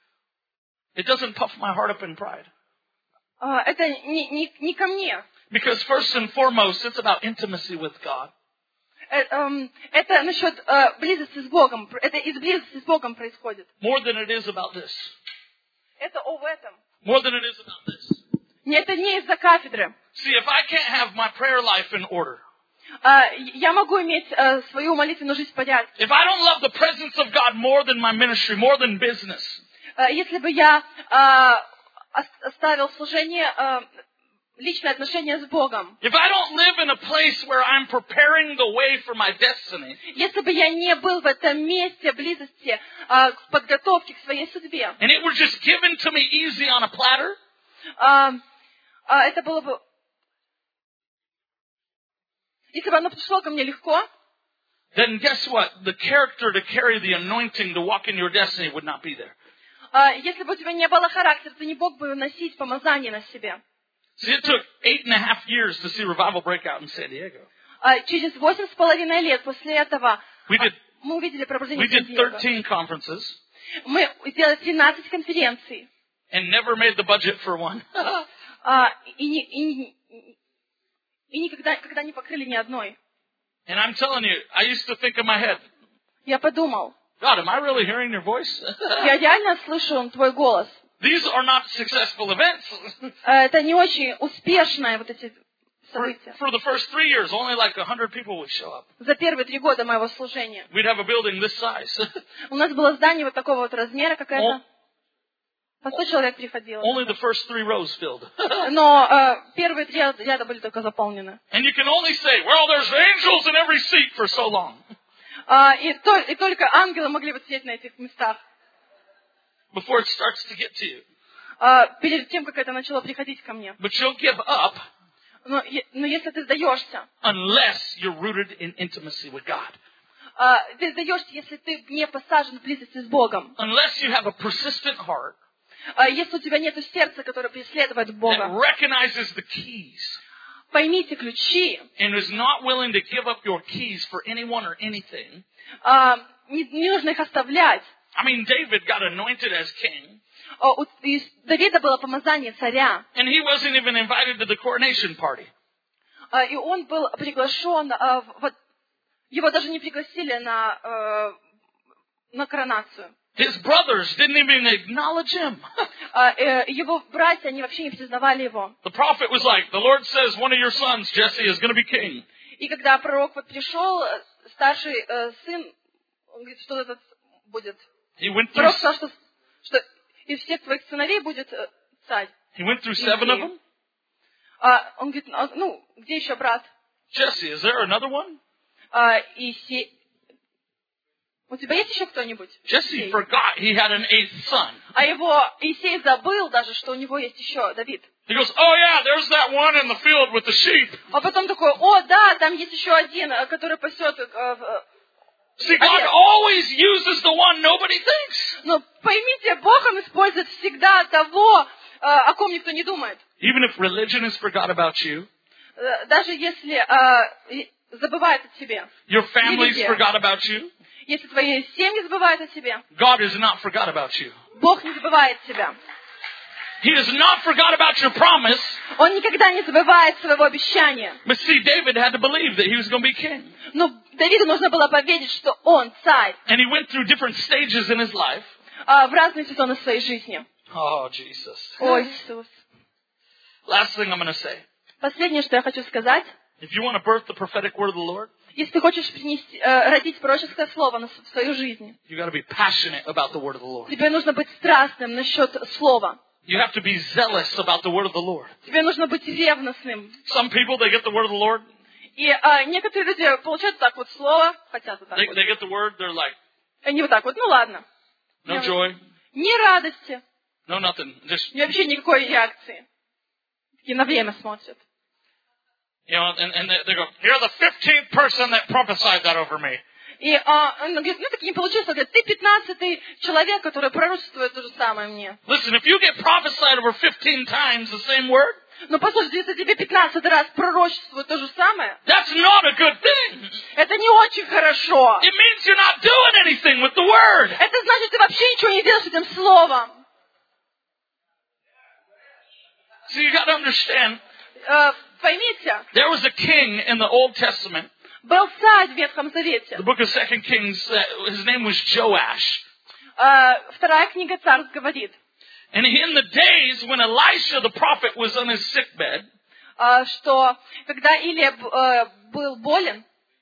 It doesn't puff my heart up in pride. Э, это не, не, не ко мне. Because first and foremost, it's about intimacy with God. Э, эм, Это насчет э, близости с Богом. Это из близости с Богом происходит. More than it is about this. Это об этом. More than it is about this. Не- Это не из-за кафедры. See, if I can't have my prayer life in order, Э, Я могу иметь э, свою молитвенную жизнь в порядке. if I don't love the presence of God more than my ministry, more than business, Э, Если бы я э, ос- оставил служение, э, личные отношения с Богом. if I don't live in a place where I'm preparing the way for my destiny, Если бы я не был в этом месте близости э, к подготовке к своей судьбе, and it were just given to me easy on a platter, э, э, это было бы... Если бы оно пришло ко мне легко, then guess what? The character to carry the anointing to walk in your destiny would not be there. э, если бы у тебя не было характера, ты не мог бы носить помазание на себе. See, it took eight and a half years to see revival break out in San Diego. Э, Через восемь с половиной лет после этого We did, мы увидели пробуждение we did Сан-Диего. thirteen conferences Мы сделали тринадцать конференций. and never made the budget for one. А, и, не- и не- и никогда когда не покрыли ни одной. And I'm telling you, I used to think in my head, Я подумал, God, am I really hearing your voice? я реально слышу твой голос. These are not successful events. Э, Это не очень успешные вот эти For, события. for the first three years, only like a hundred people would show up. За первые три года моего служения. We'd have a building this size. У нас было здание вот такого вот размера, как О- это. По сто человек приходило. Only the first three rows filled. Но э, первые три ряда были только заполнены. And you can only say, well, there's angels in every seat for so long. А, и, то- и только ангелы могли бы сидеть на этих местах. Before it starts to get to you. А, перед тем, как это начало приходить ко мне. But you'll give up Но, е- но если ты сдаешься, unless you're rooted in intimacy with God. а, ты сдаешься, если ты не посажен в близости с Богом. Unless you have a persistent heart А, если у тебя нет сердца, которое преследует that Бога. recognizes the keys Поймите ключи. and is not willing to give up your keys for anyone or anything. А, не, не нужно их оставлять. I mean, David got anointed as king, А, у и Давида было помазание царя. and he wasn't even invited to the coronation party. А, и он был приглашен, а, в- вот, его даже не пригласили на, э, на коронацию. His brothers didn't even acknowledge him. А, э, его братья, они вообще не признавали его. The prophet was like, the Lord says one of your sons, Jesse, is going to be king. И когда пророк вот пришел, э, старший э, сын, он говорит, что этот будет. He went through, Пророк сказал, что, что из всех твоих сыновей будет э, царь. he went through seven of them. А, он говорит, «А, ну, где еще брат? Jesse, is there another one? А, Иисей. У тебя есть еще кто-нибудь? Jesse forgot he had an eighth son. А его Иисей забыл даже, что у него есть еще Давид. He goes, oh yeah, there's that one in the field with the sheep. А потом такой, о, да, там есть еще один, э, который пасет. э, э, See, God овец». always uses the one nobody thinks. Но поймите, Бог, Он использует всегда того, э, о ком никто не думает. Even if religion has forgot about you, Э, Даже если э, и- забывает о тебе. your families Религия. forgot about you, Если твои семьи забывают о тебе, God has not forgot about you. Бог не забывает тебя. He has not forgot about your promise. Он никогда не забывает своего обещания. But see, David had to believe that he was going to be king. Но Давиду нужно было поверить, что он царь And he went through different stages in his life. а, в разные сезоны своей жизни. Oh, Jesus. Ой, Иисус. Last thing I'm going to say. Последнее, что я хочу сказать. If you want to birth the prophetic word of the Lord, Если ты хочешь принести, э, родить пророческое слово на, в свою жизнь, you got to be passionate about the word of the Lord. тебе нужно быть страстным насчет слова. You have to be zealous about the word of the Lord. Тебе нужно быть ревностным. Some people, they get the word of the Lord. И э, некоторые люди получают так вот слово, хотят вот так They, вот. they get the word, they're like, Они вот так вот, ну ладно. no joy, Ни радости, no nothing. Just, ни вообще никакой реакции. Такие на время смотрят. you know, and, and they, they go, you're the fifteenth person that prophesied that over me. И а, он говорит, ну так не получилось. Он говорит, ты пятнадцатый человек, который пророчествует то же самое мне. Listen, if you get prophesied over fifteen times the same word, Ну послушайте, если тебе пятнадцатый раз пророчествует то же самое, that's not a good thing. это не очень хорошо. It means you're not doing anything with the word. Это значит, ты вообще ничего не делаешь с этим словом. So you got to understand, Э, поймите, there was a king in the Old Testament, был царь в Ветхом Завете. the book of Second Kings, uh, his name was Joash. Э, вторая книга Царств говорит, And in the days when Elisha the prophet was on his sickbed, э, что когда Илия э, был болен,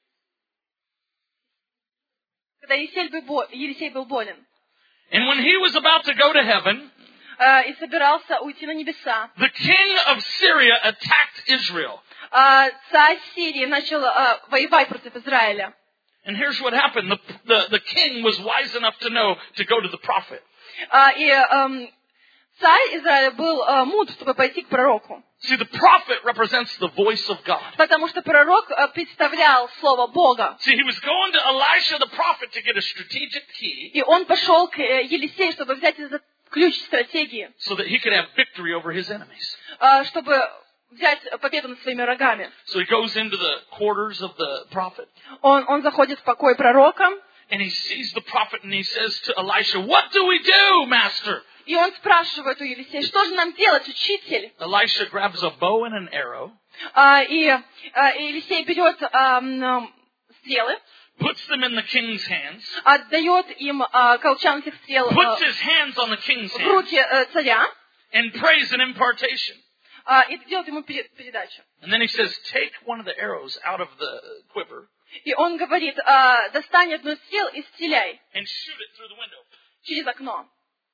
когда Елисей был, бо- Елисей был болен, and when he was about to go to heaven, э, и собирался уйти на небеса, the king of Syria attacked Israel. э, царь Сирии начал э, воевать против Израиля. And here's what happened. The, the, the king was wise enough to know to go to the prophet. Э, и эм, царь Израиля был э, мудр, чтобы пойти к пророку. See, the prophet represents the voice of God. Потому что пророк э, представлял слово Бога. See, he was going to Elisha the prophet to get a strategic key И он пошел к э, Елисею, чтобы взять этот ключ стратегии, so that he could have victory over his enemies. э, чтобы взять победу над своими врагами. So he goes into the quarters of the prophet Он, он заходит в покой пророка, and he sees the prophet and he says to Elisha, "What do we do, master?" и он спрашивает у Елисея, что же нам делать, учитель? Elisha grabs a bow and an arrow, А, и а, Елисей берет а, м, стрелы, puts them in the king's hands, отдает им а, колчан этих стрел puts а, his hands on the king's в hands, руки э, царя, and prays an impartation. а, и делает ему пере- передачу. And then he says, "Take one of the arrows out of the quiver И он говорит, а, достань одну стрелу и стреляй and shoot it through the window." через окно.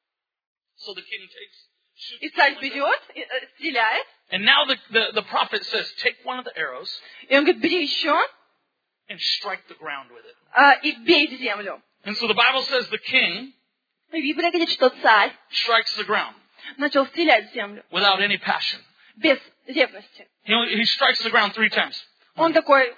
So the king takes, shoots И through царь the window. берет, и, э, стреляет, And now the, the, the prophet says, "Take one of the arrows и он говорит, бери еще and strike the ground with it." а, и бей в землю. And so the Bible says the king И Библия говорит, что царь strikes the ground начал стрелять в землю without any passion. без ревности. He, he strikes the ground three times. Он такой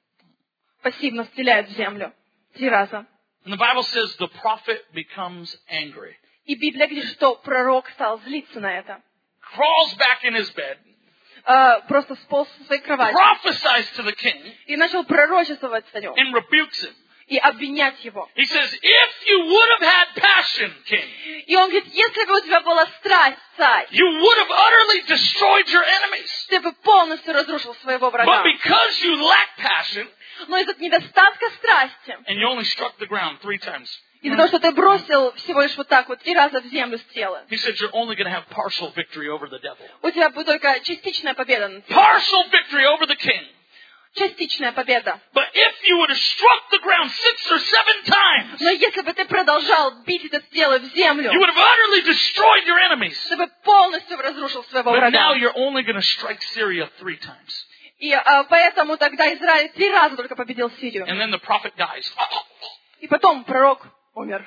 пассивно стреляет в землю три раза. And the Bible says the prophet becomes angry, И Библия говорит, что пророк стал злиться на это. crawls back in his bed, А, просто сполз со своей кровати. prophesies to the king, И начал пророчествовать царю. and rebukes him. И обвинять его. He says, "If you would have had passion, king, И он говорит, если бы у тебя была страсть, царь, you would have utterly destroyed your enemies. ты бы полностью разрушил своего врага. But because you lack passion, Но из-за недостатка страсти, and you only struck the ground three times, из-за того, что ты бросил всего лишь вот так вот три раза в землю стрелы, he said you're only going to have partial victory over the devil. у тебя будет только частичная победа над ним. Partial victory over the king. Частичная победа. But if you would have struck the ground six or seven times, Но если бы ты продолжал бить эти стрелы в землю, you would have utterly destroyed your enemies. ты бы полностью разрушил своего But now врага. you're only going to strike Syria three times. И а, поэтому тогда Израиль три раза только победил Сирию. And then the prophet dies. И потом пророк умер.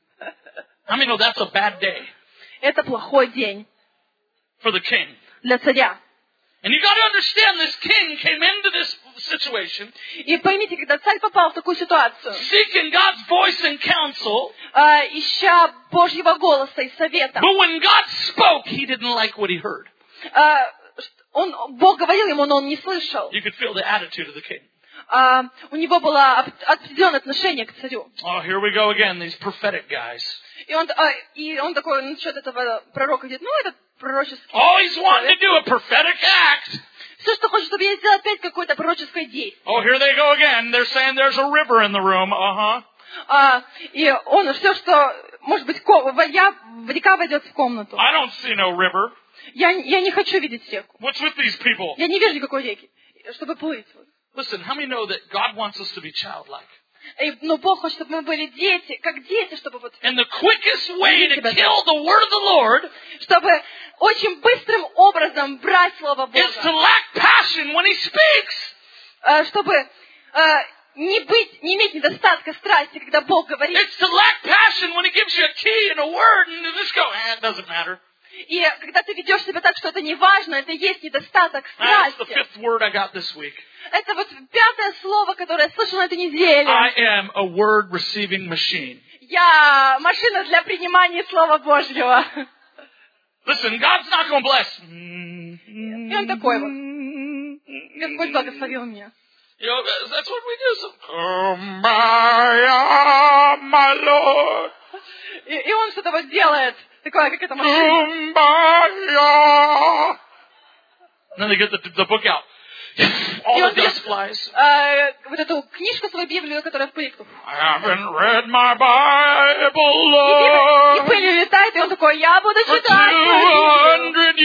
I mean, no, that's a bad day Это плохой день for the king. для царя. And you got to understand, this king came into this situation И поймите, когда царь попал в такую ситуацию, seeking God's voice and counsel, а, ища Божьего голоса и совета, but when God spoke, he didn't like what he heard. а, он, Бог говорил ему, но он не слышал. You could feel the attitude of the king. А, у него было оп- определенное отношение к царю. Oh, here we go again, these prophetic guys. И он, а, и он такой насчет этого пророка говорит, ну, этот пророческий Always wanting to человек. do a prophetic act. Все, что хочет, чтобы я сделал опять какое-то пророческое действие. Oh, here they go again. They're saying there's a river in the room. Uh-huh. А, и он все, что, может быть, ко- воя, река войдет в комнату. I don't see no river. Я, я не хочу видеть реку. What's with these people? Я не вижу никакой реки, чтобы плыть. Listen, how many know that God wants us to be childlike? И, но Бог хочет, чтобы мы были дети, как дети, чтобы вот, And the quickest way to kill the word of the Lord чтобы очень быстрым образом брать Слово is to Бога, lack passion when He speaks. э, чтобы э, не быть, не иметь недостатка страсти, когда Бог говорит. It's to lack passion when He gives you a key and a word and you just go, eh, it doesn't matter. И когда ты ведешь себя так, что это не важно, это есть недостаток That's the страсти. fifth word I got this week. Это вот пятое слово, которое я слышала на этой неделе. I am a word receiving machine. Я машина для принимания Слова Божьего. Listen, God's not going to bless. И он такой вот. Господь благословил меня. You know, that's what we do. So, come by, ah, my Lord. И, и он что-то вот делает. Такое, как это машина. Kumbaya. Then they get the, the book out. All И the он берет, dust flies. э, вот эту книжку, свою Библию, которая в пыль. I haven't read my Bible, И Lord, пыль летает, и он такой, я буду for читать свою two Библию. hundred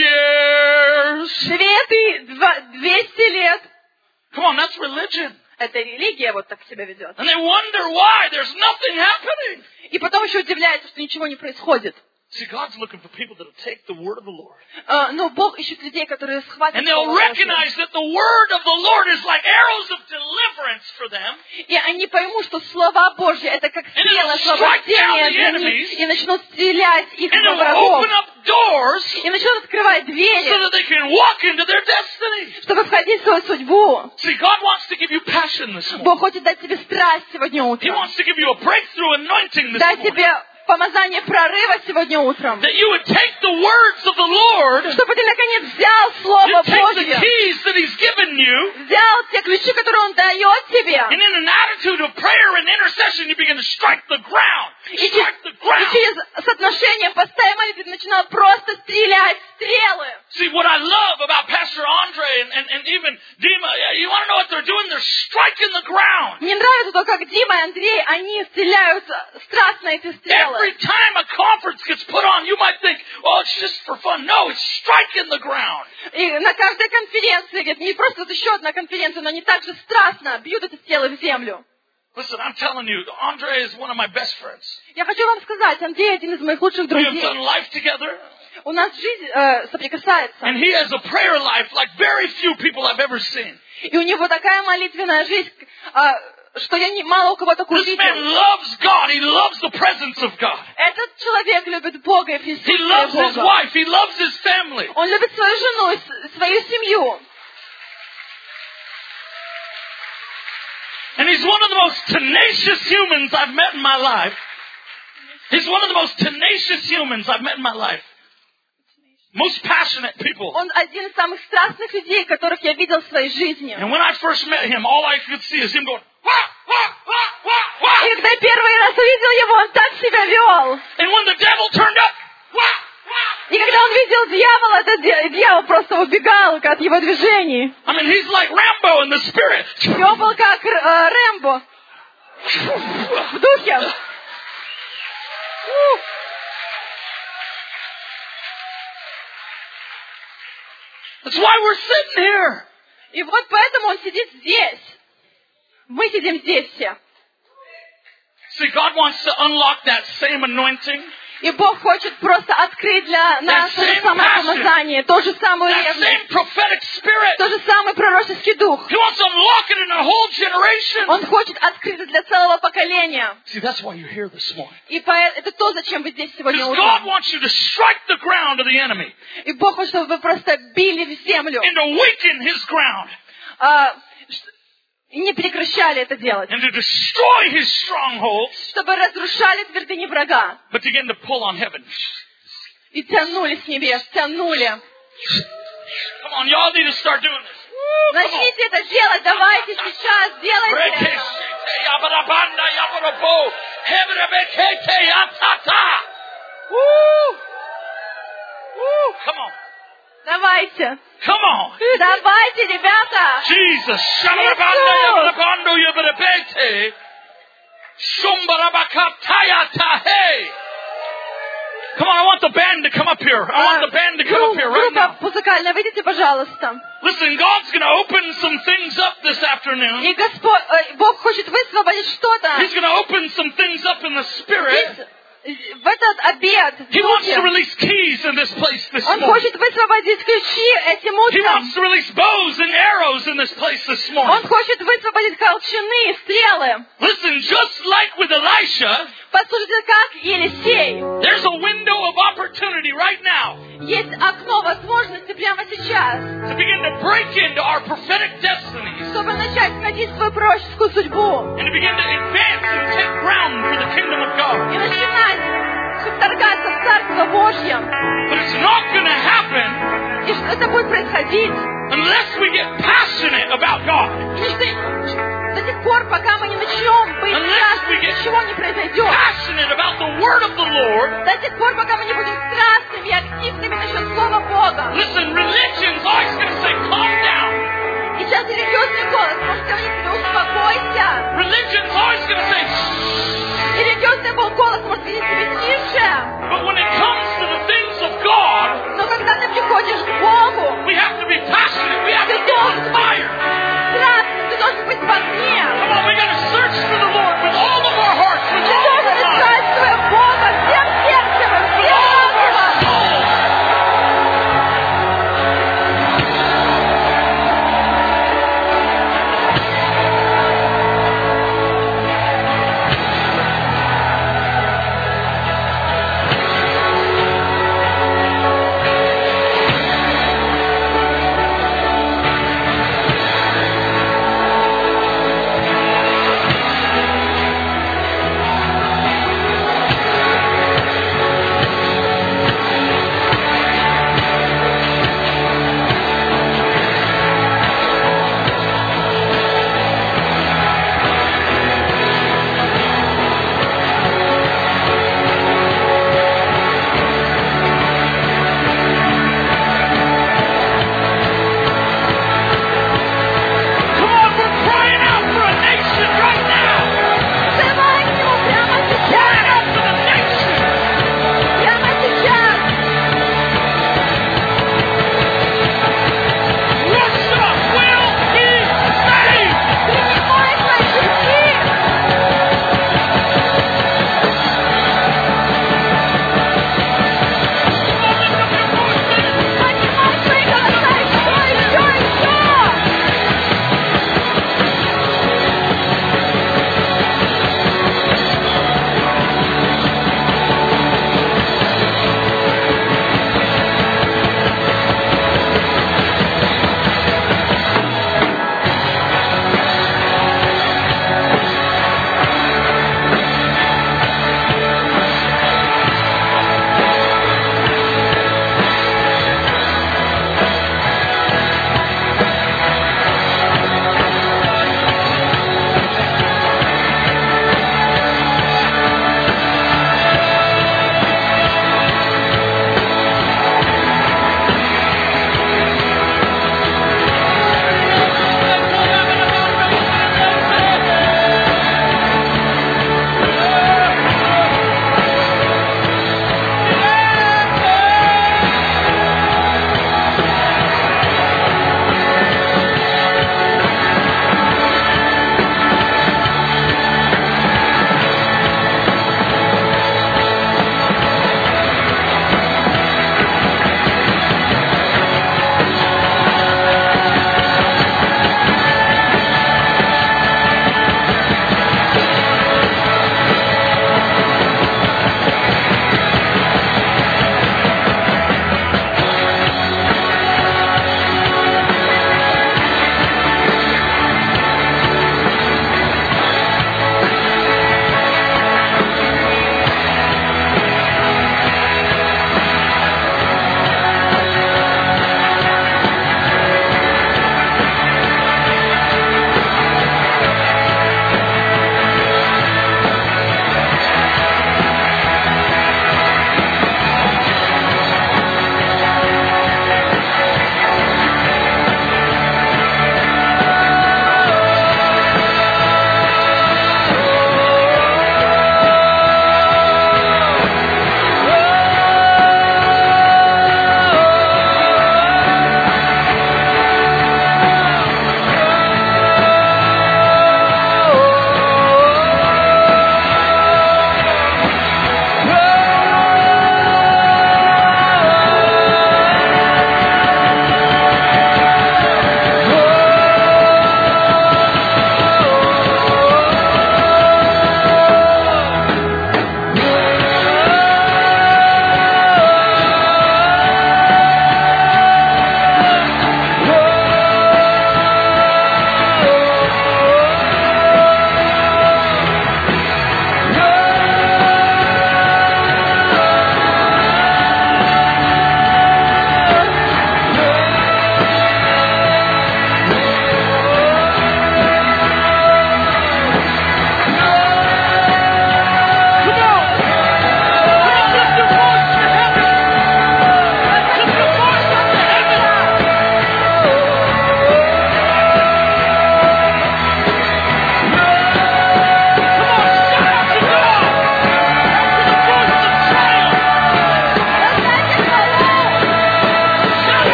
years. Две ты, два, двести лет. Come on, that's religion. Это религия вот так себя ведет. And they wonder why there's nothing happening. И потом еще удивляется, что ничего не происходит. See, God's looking for people that'll take the word of the Lord. Uh, но Бог ищет людей, которые схватят And they'll Слово Божье. recognize that the word of the Lord is like arrows of deliverance for them. И они поймут, что слова Божьи это как стрелы освобождения для них, и начнут стрелять их And во it'll врагов, open up doors и начнут открывать so двери, that they can walk into their destiny. чтобы входить в свою судьбу. See, God wants to give you passion this morning. Бог хочет дать тебе страсть сегодня He утром, wants to give you a breakthrough anointing this дать morning. тебе помазание прорыва сегодня утром, That you would take the words of the Lord, чтобы ты наконец взял Слово you take the Божье, keys that He's given you, взял те ключи, которые Он дает тебе, and in an attitude of prayer and intercession, you begin to strike the ground. и, Strike the и ground. через соотношение постоянной молитвы ты начинал просто стрелять стрелы. See, what I love about Pastor Andre and, and, and even Dima, you want to know what they're doing? They're striking the ground. Мне нравится то, как Дима и Андрей, они стреляют страстно эти стрелы. Every time a conference gets put on, you might think, oh, it's just for fun. No, it's striking the ground. И на каждой конференции, говорит, не просто вот еще одна конференция, но они также страстно бьют эти стрелы в землю. Listen, I'm telling you, Andre is one of my best friends. Я хочу вам сказать, Андрей один из моих лучших We have друзей. done life together, У нас жизнь э, соприкасается. and he has a prayer life like very few people I've ever seen. И у него такая молитвенная жизнь, э, что я не, мало у кого такую This man видел. loves God. He loves the presence of God. Этот человек любит Бога и He присутствие loves his Бога. wife. He loves his family. Он любит свою жену, с- свою семью. And he's one of the most tenacious humans I've met in my life. He's one of the most tenacious humans I've met in my life. Most passionate people. Он один из самых страстных людей, которых я видел в своей жизни. And when I first met him, all I could see is him going, wah, wah, wah, wah, wah. И когда я первый раз увидел его, он так себя вел. And when the devil turned up, wah, wah. И когда он видел дьявола, этот ди- дьявол просто убегал от его движений. I mean, he's like Rambo in the spirit. И он был как э, Рэмбо в духе. That's why we're sitting here. И вот поэтому он сидит здесь. Мы сидим здесь все. See, God wants to unlock that same anointing, И Бог хочет просто открыть для нас то же same самое passion. помазание, ту же самую that ревность, same prophetic spirit. тот же самый пророческий дух. He wants to unlock it in a whole generation. Он хочет открыть это для целого поколения. See, that's why you're here this morning. И поэ- это то, зачем вы здесь сегодня Because God утром. wants you to strike the ground of the enemy И Бог хочет, чтобы вы просто били в землю. and to weaken his ground а, ш- и не прекращали это делать. and to destroy his strongholds, Чтобы разрушали твердыни врага. but begin to pull on heaven. И тянули с небес, тянули. Come on, y'all need to start doing this. Woo, come on. Начните это делать, давайте сейчас, делайте это. Rekeshete yabarabanda yabarabo. Hebrebekete yatata. Woo! Woo! Come on. Давайте. Come on. Давайте, ребята. Jesus. Shamarabanda yabarabando yabarabete. Shumbarabakatayata. Hey. Come on, I want the band to come up here. I want the band to come up here right now. Группа музыкальная, выйдите, пожалуйста. Listen, God's going to open some things up this afternoon. И Господь, э, Бог хочет высвободить что-то. He's going to open some things up in the Spirit. Здесь, в этот обед, в He wants to духе, release keys in this place this Он morning. хочет высвободить ключи этим He утром. wants to release bows and arrows in this place this morning. Он хочет высвободить колчаны, стрелы. Listen, just like with Elisha, Послушайте, как Елисей. there's a window of opportunity right now Есть окно возможности прямо сейчас, to begin to break into our prophetic destinies чтобы начать ходить свою пророческую судьбу. and to begin to advance and take ground for the kingdom of God. И начинать вторгаться в Царство Божье. But it's not going to happen И что это будет происходить? unless we get passionate about God. И что до тех пор, пока мы не начнем быть страстными, ничего не произойдет. Passionate about the word of the Lord. До тех пор, пока мы не будем страстными и активными насчет Слова Бога. Listen, religion's always going to say, calm down. И сейчас религиозный голос может говорить тебе, успокойся. Religion's always going to say, И религиозный голос может говорить тебе, тише. but when it comes to the things of God, Но когда ты приходишь к Богу, we have to be passionate. We have to be on fire. страстным, ты должен быть в огне. Come on, we got to search for the Lord with all of our hearts, with Ты all of должен our minds. искать своего Бога всем сердцем и всем разумом.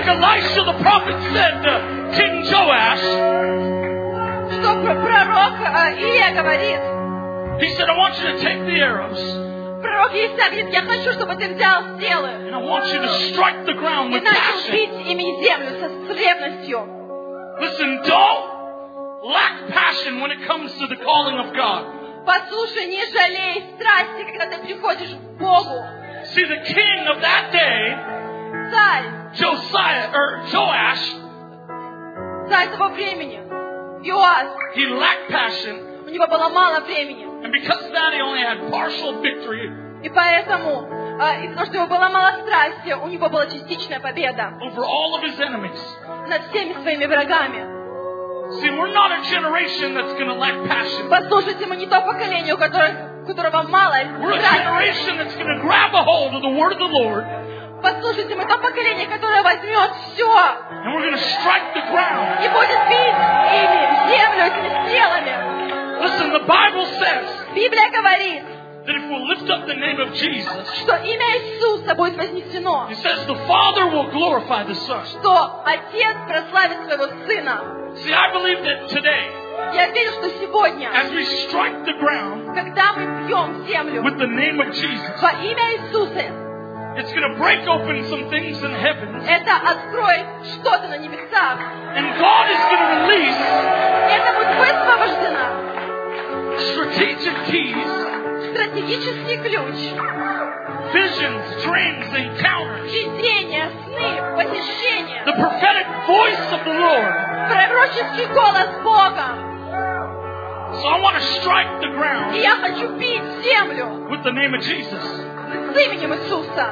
like Elisha the prophet said to King Joash, Что про- пророк э, Илия говорит? he said, I want you to take the arrows Пророк Исаия говорит, я хочу, чтобы ты взял стрелы and I want you to strike the ground и with начал passion. бить ими землю со с ревностью. Listen, don't lack passion when it comes to the calling of God. Послушай, не жалей страсти, когда ты приходишь к Богу. See, the king of that day, Царь, Josiah or Joash, царь того времени, Иоас, he lacked passion, у него было мало времени. and because of that, he only had partial victory И поэтому, э, из-за того, что у него было мало страсти, у него была частичная победа over all of his enemies. над всеми своими врагами. See, we're not a generation that's going to lack passion. Послушайте, мы не то поколение, у которого, у которого мало We're a страсти. generation that's going to grab a hold of the word of the Lord, Послушайте, мы то поколение, которое возьмет все and we're going to strike the ground. и будет бить ими землю этими стрелами. Listen, the Bible says Библия говорит, that if we'll lift up the name of Jesus, что имя Иисуса будет вознесено, it says the Father will glorify the Son. что Отец прославит своего Сына. See, I believe that today, Я верю, что сегодня, as we strike the ground когда мы бьем землю with the name of Jesus, во имя Иисуса, it's going to break open some things in heaven, это откроет что-то на небесах. and God is going to release Это будет высвобождено. strategic keys, Стратегический ключ. visions, dreams, encounters, Видения, сны, посещения. the prophetic voice of the Lord. Пророческий голос Бога. So I want to strike the И ground я хочу бить землю with the name of Jesus. с именем Иисуса.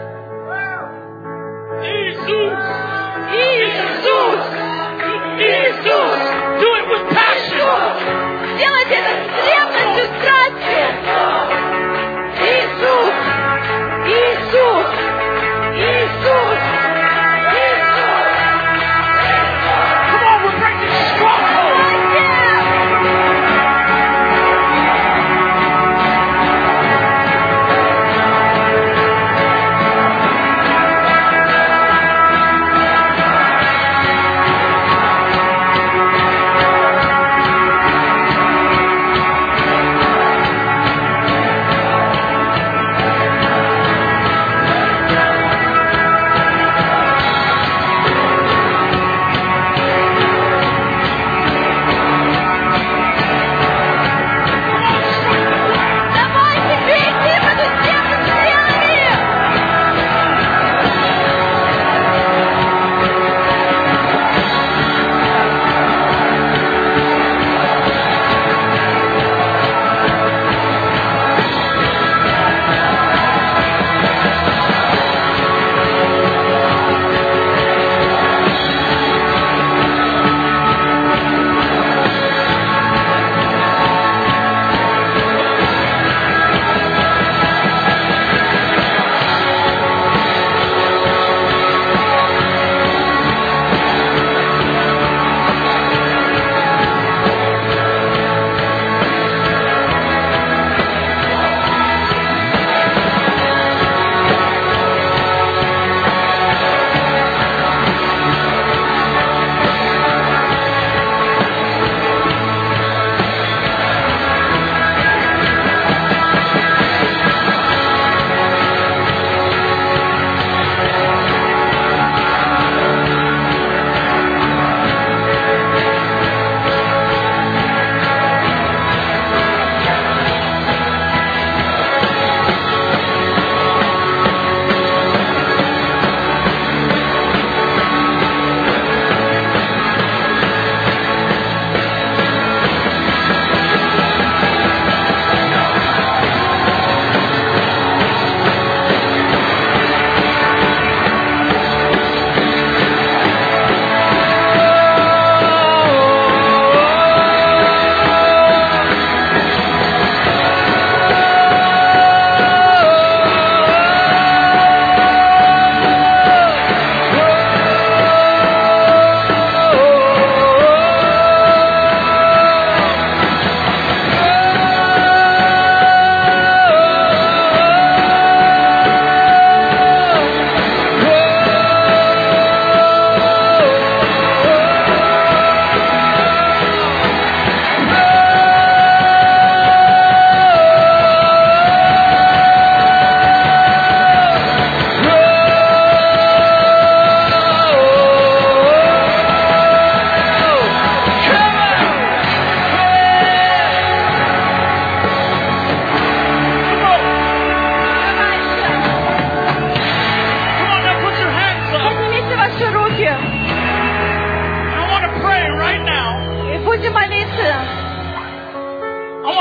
Jesus! Иисус! Jesus! Do it with passion! Делайте это с ревностью, с страстью. Иисус! Иисус! Иисус! Иисус! Come on, we're breaking strongholds!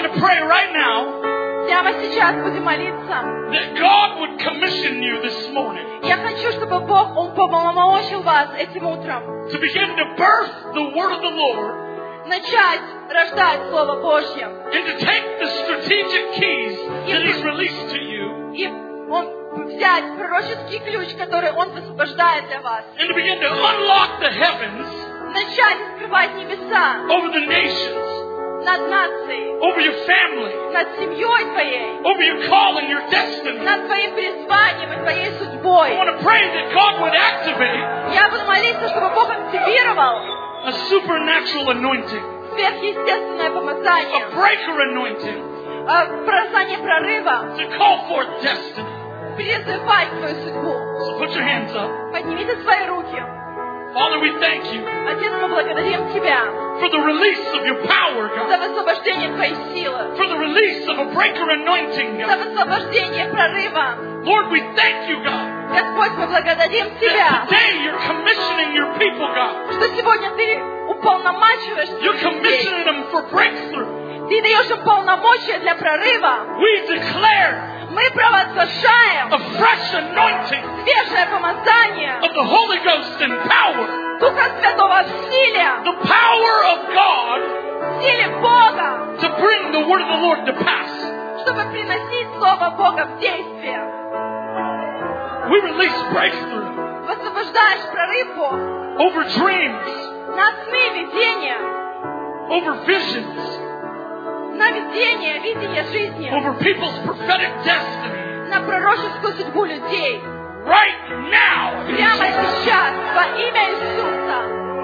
to pray right now Прямо сейчас будем молиться. that God would commission you this morning Я хочу, чтобы Бог, Он полномочил вас этим утром to begin to birth the word of the Lord начать рождать Слово Божье. and to take the strategic keys that He's released to you И Он взять пророческий ключ, который Он высвобождает для вас. and to begin to unlock the heavens Начать открывать небеса over the nations, над нацией, over your family, над семьей твоей, over your calling, your destiny. над твоим призванием и твоей I судьбой. want to pray that God would activate Я буду молиться, чтобы Бог активировал a supernatural anointing, сверхъестественное помазание, a breaker anointing э, помазание прорыва, to call forth destiny. призывать твою судьбу. So put your hands up. Поднимите свои руки. Father, we thank you Отец, мы благодарим Тебя for the release of your power, God, за высвобождение Твоей силы, for the release of a breaker anointing, за God. высвобождение прорыва. Lord, we thank you, God, Господь, мы благодарим that Тебя, today you're commissioning your people, God. что сегодня Ты уполномачиваешь You're людей. commissioning them for breakthrough. Ты даешь им полномочия для прорыва. We declare Мы провозглашаем a fresh anointing свежее помазание of the Holy Ghost and power, Духа Святого в силе, the power of God в силе Бога, to bring the word of the Lord to pass. чтобы приносить Слово Бога в действие. We release breakthrough Высвобождаешь прорыв, Бог, over dreams, на сны, видения, over visions, на видение, видение жизни, over people's prophetic destiny на пророческую судьбу людей. right now. in Прямо Jesus' сейчас, во имя Иисуса.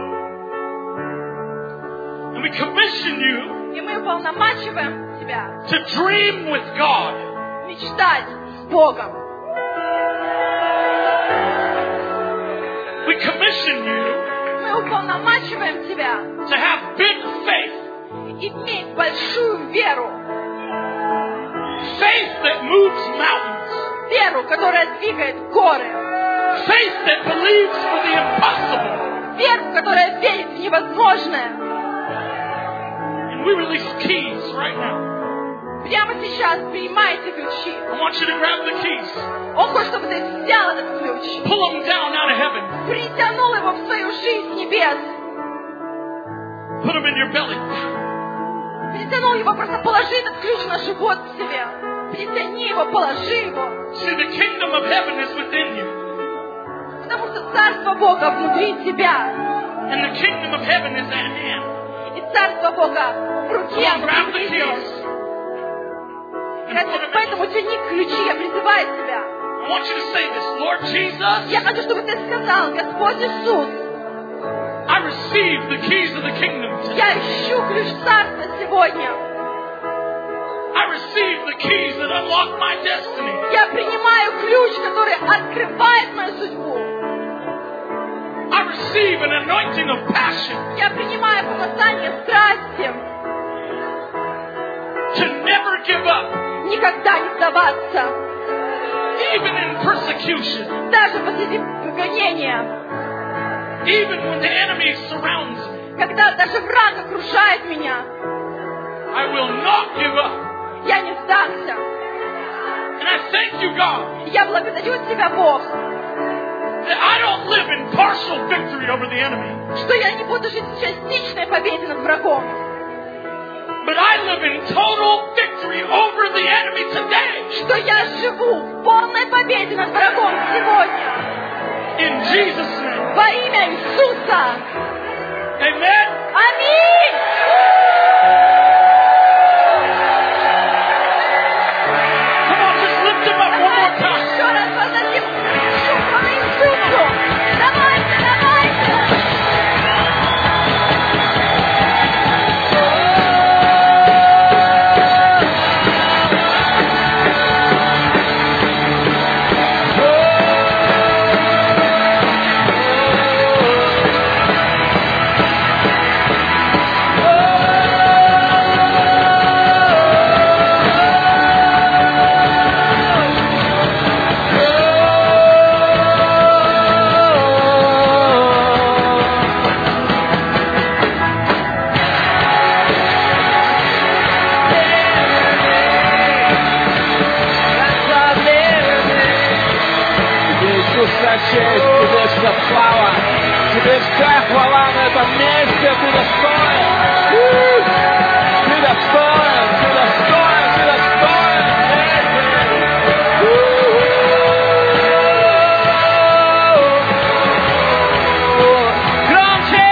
name. And we commission you И мы уполномачиваем Тебя to dream with God, мечтать с Богом. we commission you Мы уполномачиваем Тебя to have big faith, иметь большую веру. faith that moves mountains, Веру, которая двигает горы. faith that believes for the impossible. Веру, которая верит в невозможное. And we release keys right now. Прямо сейчас принимайте ключи. I want you to grab the keys, Он хочет, чтобы ты взял этот ключ. pull them down out of heaven, Притянул его в свою жизнь с небес. put them in your belly. Притянул его, просто положи этот ключ на живот к себе. Притяни его, положи его. See, the kingdom of heaven is within you, Потому что Царство Бога внутри тебя. and the kingdom of heaven is at hand. И Царство Бога в руке. Come on, grab the приблизилось. keys. And put them in. Поэтому тяни ключи, я призываю тебя. I want you to say this, Lord Jesus, Я хочу, чтобы ты сказал, Господь Иисус, I receive the keys of the kingdom today. я ищу ключ Царства сегодня. I receive the keys that unlock my destiny. Я принимаю ключ, который открывает мою судьбу. I receive an anointing of passion Я принимаю помазание страсти. to never give up, Никогда не сдаваться. even in persecution, Даже посреди гонения. even when the enemy surrounds me. Когда даже враг окружает меня. I will not give up. Я не сдамся. And I thank you, God, Я благодарю Тебя, Бог, that I don't live in partial victory over the enemy, что я не буду жить в частичной победе над врагом. but I live in total victory over the enemy today. Что я живу в полной победе над врагом сегодня. In Jesus' name. Во имя Иисуса. Amen. Аминь. Come on, just lift him up one more Давайте time. еще раз воздадим шуму Иисусу. Давайте, давайте. Oh, честь, Тебе вся слава, Тебе вся хвала на этом месте, Ты достоин. Ты достоин, Ты достоин, Ты достоин. Громче!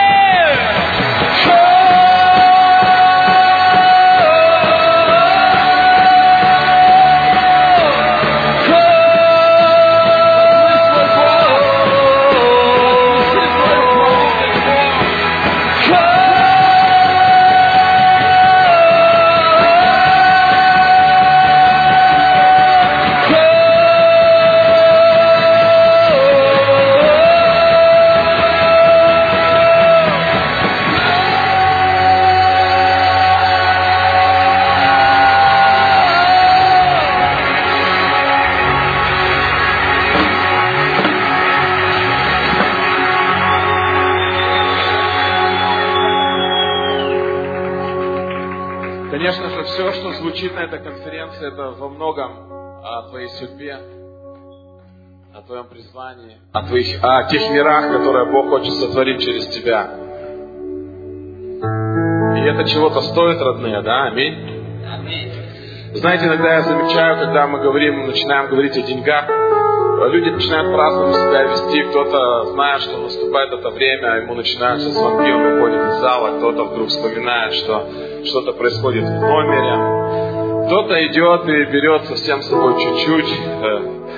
Конечно же, все, что звучит на этой конференции, это во многом о твоей судьбе, о твоем призвании, о, твоих, о тех мирах, которые Бог хочет сотворить через тебя. И это чего-то стоит, родные, да? Аминь? Аминь. Знаете, иногда я замечаю, когда мы говорим, начинаем говорить о деньгах, люди начинают по-разному себя вести. Кто-то знает, что наступает это время, ему начинаются звонки, он выходит из зала, кто-то вдруг вспоминает, что что-то происходит в номере. Кто-то идет и берет совсем с собой чуть-чуть, э,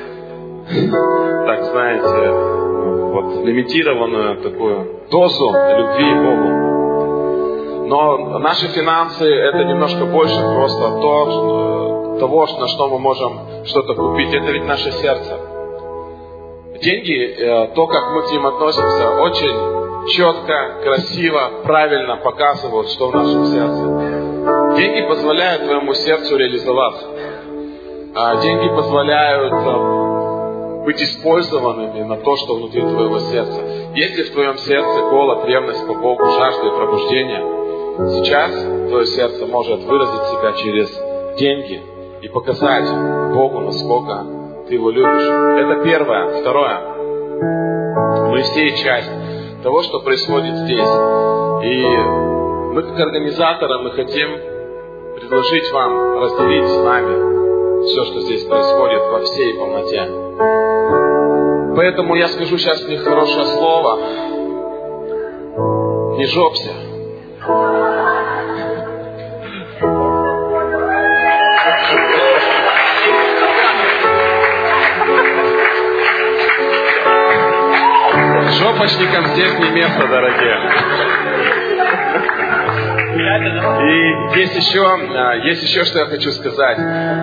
так знаете, вот лимитированную такую дозу любви к Богу. Но наши финансы это немножко больше просто то, того, на что мы можем что-то купить. Это ведь наше сердце. Деньги, э, то, как мы к ним относимся, очень четко, красиво, правильно показывают, что в нашем сердце. Деньги позволяют твоему сердцу реализоваться. А деньги позволяют быть использованными на то, что внутри твоего сердца. Если в твоем сердце голод, ревность по Богу, жажда и пробуждение, сейчас твое сердце может выразить себя через деньги и показать Богу, насколько ты его любишь. Это первое. Второе. Мы все часть того, что происходит здесь. И мы, как организаторы, мы хотим предложить вам разделить с нами все, что здесь происходит во всей полноте. Поэтому я скажу сейчас нехорошее слово. Не жопся. Жопочникам здесь не место, дорогие. И есть еще, есть еще, что я хочу сказать.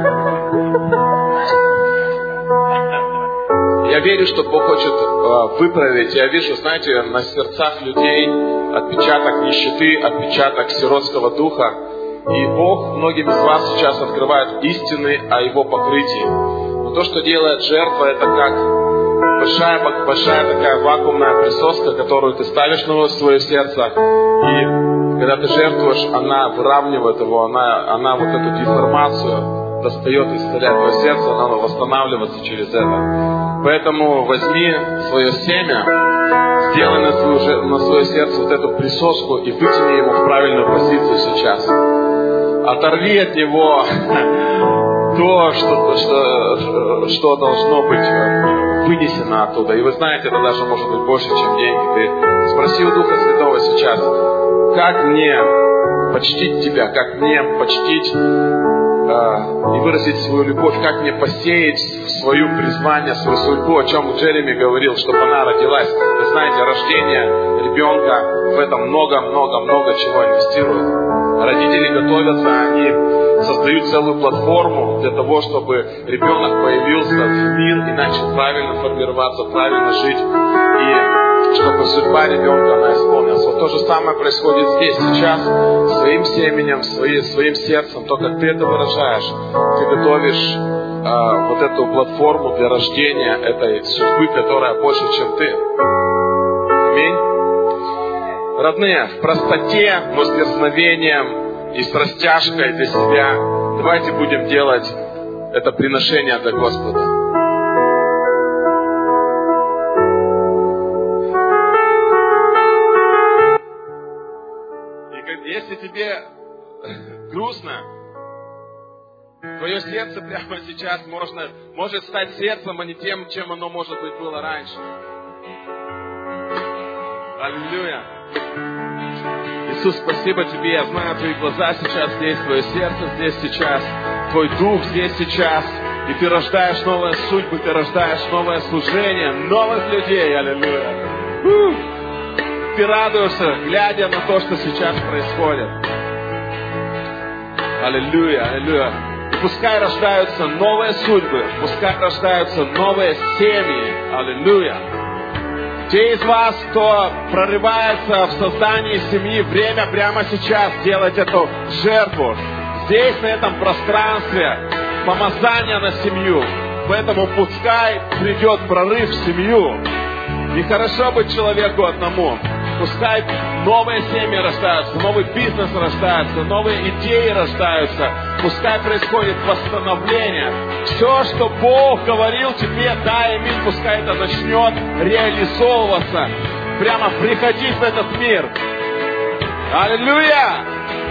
Я верю, что Бог хочет выправить. Я вижу, знаете, на сердцах людей отпечаток нищеты, отпечаток сиротского духа. И Бог многим из вас сейчас открывает истины о Его покрытии. Но то, что делает жертва, это как Большая, большая такая вакуумная присоска, которую ты ставишь на свое сердце, и когда ты жертвуешь, она выравнивает его, она, она вот эту деформацию достает и исцеляет твое сердце, она восстанавливается через это. Поэтому возьми свое семя, сделай на свое, на свое сердце вот эту присоску и вытяни его в правильную позицию сейчас. Оторви от него то, что, что, что должно быть вынесено оттуда. И вы знаете, это даже может быть больше, чем деньги. Ты спроси у Духа Святого сейчас, как мне почтить Тебя, как мне почтить э, и выразить свою любовь, как мне посеять свою призвание, свою судьбу, о чем Джереми говорил, чтобы она родилась. Вы знаете, рождение ребенка в этом много-много-много чего инвестирует. Родители готовятся, они создают целую платформу для того, чтобы ребенок появился в мир и начал правильно формироваться, правильно жить, и чтобы судьба ребенка она исполнилась. Вот то же самое происходит здесь, сейчас, своим семенем, своим, своим сердцем, то, как ты это выражаешь, ты готовишь э, вот эту платформу для рождения этой судьбы, которая больше, чем ты. Аминь. Родные, в простоте, но с дерзновением и с растяжкой для себя давайте будем делать это приношение для Господа. тебе грустно, твое сердце прямо сейчас можно, может стать сердцем, а не тем, чем оно, может быть, было раньше. Аллилуйя. Иисус, спасибо Тебе. Я знаю, Твои глаза сейчас здесь, Твое сердце здесь сейчас, Твой дух здесь сейчас. И Ты рождаешь новые судьбы, Ты рождаешь новое служение, новых людей. Аллилуйя. У! Ты радуешься, глядя на то, что сейчас происходит. Аллилуйя, аллилуйя. И пускай рождаются новые судьбы, пускай рождаются новые семьи. Аллилуйя. Те из вас, кто прорывается в создании семьи, время прямо сейчас делать эту жертву. Здесь, на этом пространстве, помазание на семью. Поэтому пускай придет прорыв в семью. Нехорошо быть человеку одному. Пускай новые семьи рождаются, новый бизнес рождается, новые идеи рождаются. Пускай происходит восстановление. Все, что Бог говорил тебе, дай им, пускай это начнет реализовываться. Прямо приходить в этот мир. Аллилуйя!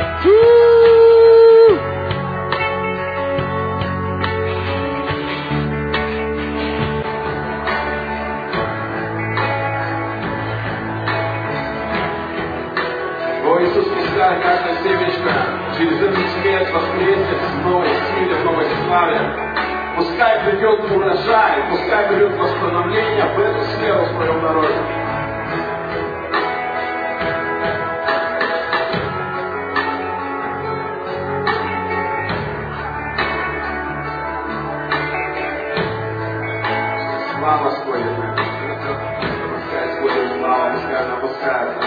О, Иисус, пускай каждая семечка через этот свет воскреснет в новой силе, в новой славе. Пускай придет урожай, пускай придет восстановление в эту сферу в своем народе. Слава сходит на это. Пускай сходит слава, пускай она опускается.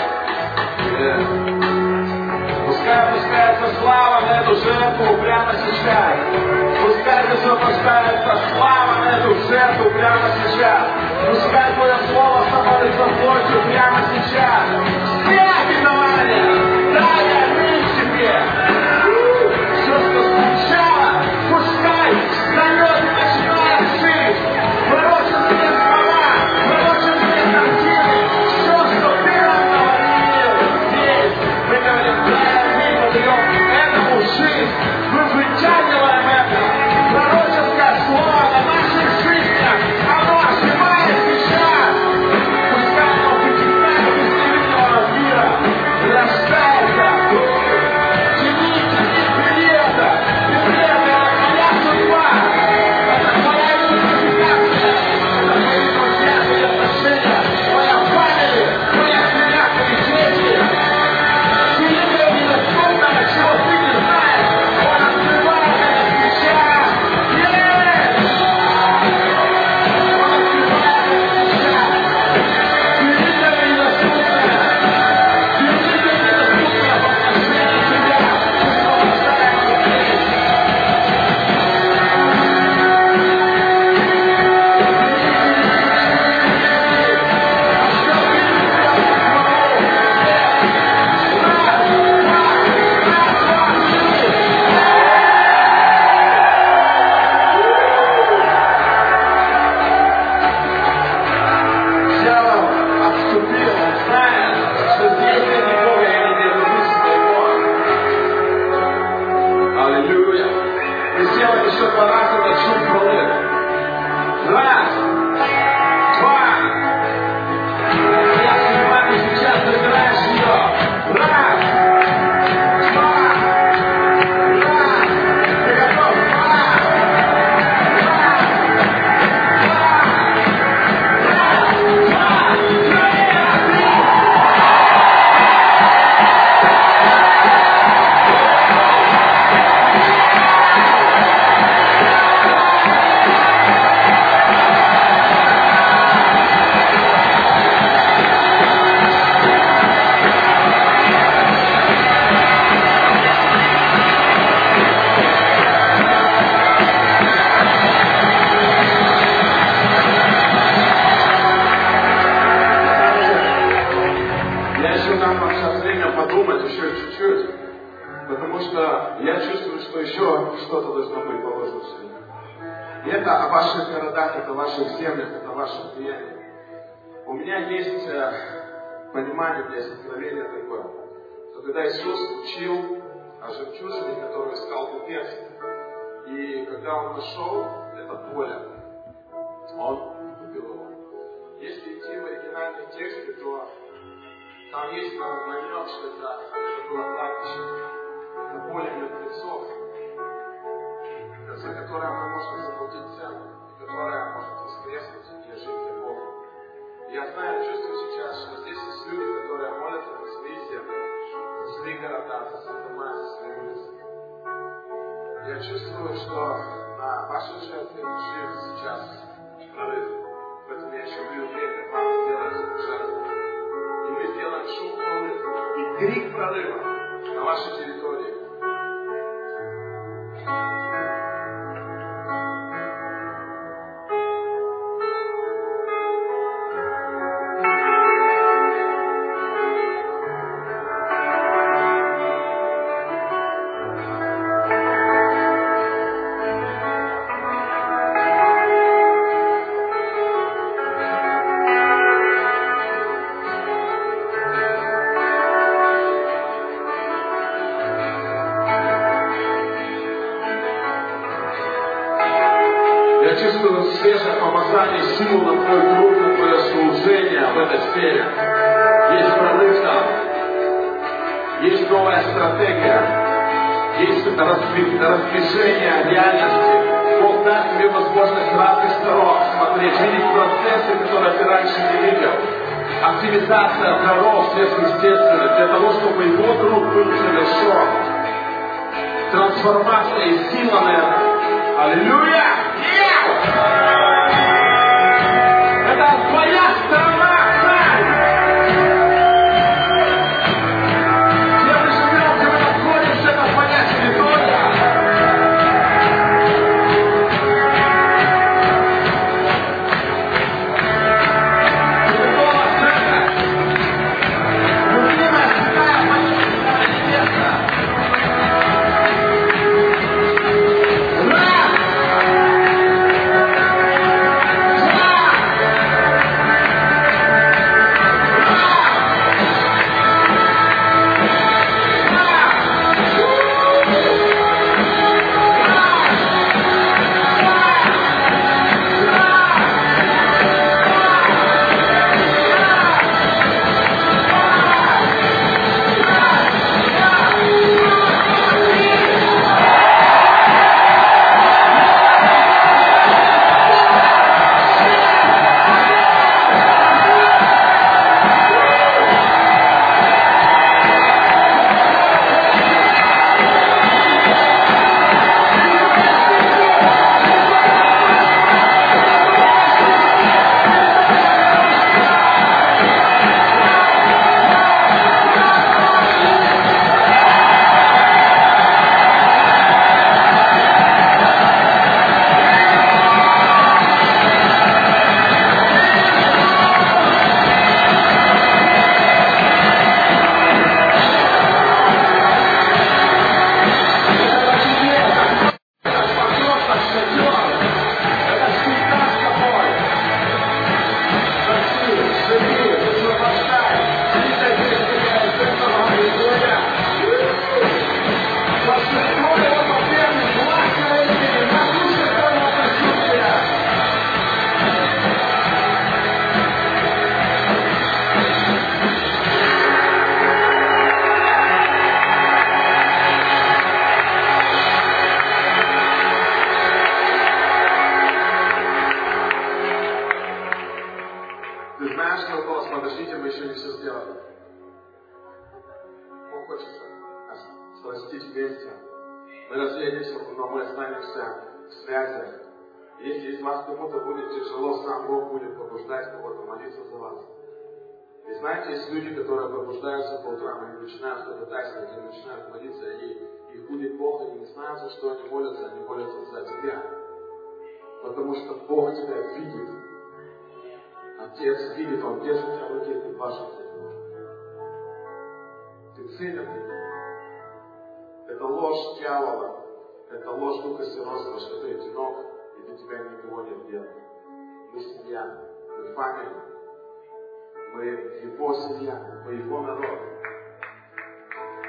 Пускай опускается слава на эту жертву прямо сейчас. Пускай высвобождается слава на эту жертву прямо сейчас. Пускай Твое Слово становится плотью прямо сейчас. Все обетования, дай аминь Тебе. Все, что звучало, пускай встает и начинает жить. Пророческие слова, пророческие картины, все, что Ты нам говорил здесь. Мы говорим, дай аминь, мы даем этому жизнь. Мы вытягиваем это. Пророческое слово на наших жизнях, оно оживает сейчас. Пускай оно вытекает из невидимого мира, рождается. Тяни, тяни, бери это. Бери это, это твоя судьба. Это твоя идентификация. Это твои друзья, твои отношения, твоя фамилия, твоя семья, твои дети. Великое недоступное, чего ты не знаешь, он открывает это сейчас. Есть! Он открывает это сейчас. Великое недоступное. Великое недоступное воплощение тебя. Высвобождается здесь. Дьявол отступил, зная, что здесь нет Бога, я не верю в своего. Аллилуйя. Мы сделаем еще два раза этот шум хвалы. Раз, два. Я понимаю, ты сейчас забираешь ее. Раз, два, раз. Ты готов? Раз, я еще дам вам сейчас время подумать еще чуть-чуть, потому что я чувствую, что еще что-то должно быть положено сегодня. И это о ваших городах, это о ваших землях, это о ваших влияниях. У меня есть э, понимание, у меня есть откровение такое, что когда Иисус учил о жемчужине, которую искал купец, и когда он нашел это поле, он купил его. Если идти в оригинальном тексте, то там есть намек, что это, это было кладбище, это поле мертвецов, за которое мы можем заплатить цену, и которое может воскреснуть и жить для Бога. Я знаю, чувствую сейчас, что здесь есть люди, которые молятся за свои земли, за свои города, за свои дома, за свои улицы. Я чувствую, что на вашей жертве лежит сейчас прорыв. Поэтому я еще даю время вам сделать жертву. И мы сделаем шум прорыва и крик прорыва на вашей территории. Силу на твой труд, на твое служение в этой сфере. Есть прорыв там. Есть новая стратегия. Есть раздвижение реальности. Бог даст тебе возможность с разных сторон смотреть, видеть процессы, которые ты раньше не видел. Активизация даров сверхъестественных для того, чтобы его труд был завершен. Трансформация и сила на это. Аллилуйя! Это твоя страна, царь! Где мы живем, где мы находимся, это твоя территория. Ты готова, церковь? Любимая, святая, моя невеста. Ура! Что они молятся, они молятся за тебя. Потому что Бог тебя видит. Отец видит, Он держит тебя в руке, ты важен для Него. Ты ценен для Него. Это ложь дьявола, это ложь духа сиротства, что ты одинок, и до тебя никого нет дела. Мы семья, мы фамилия, мы Его семья, мы Его народ.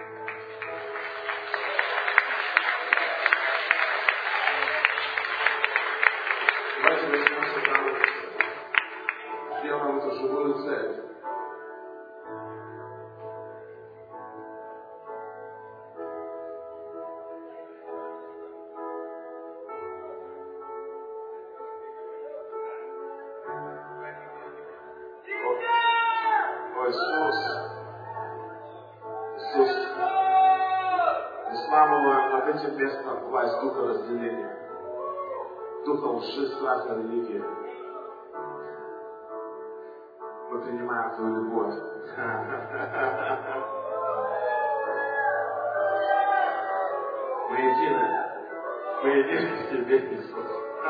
этим местом власть духа разделения, духа лжи, страха, религии. Мы принимаем Твою любовь. Мы едины. Мы едины в Тебе, Иисус.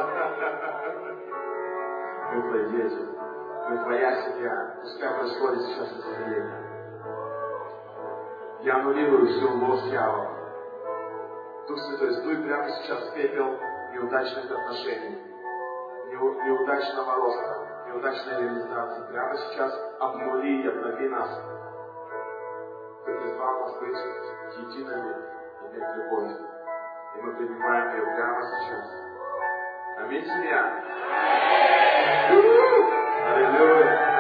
Мы Твои дети. Мы Твоя семья. Пускай происходит сейчас исцеление. Я аннулирую всю ложь дьявола. Дух Святой, сдуй прямо сейчас пепел неудачных отношений, неу- неудачного роста, неудачной реализации. Прямо сейчас обнули и обнови нас. Ты призвал нас быть едиными, иметь любовь. И мы принимаем ее прямо сейчас. Аминь, семья. Аллилуйя.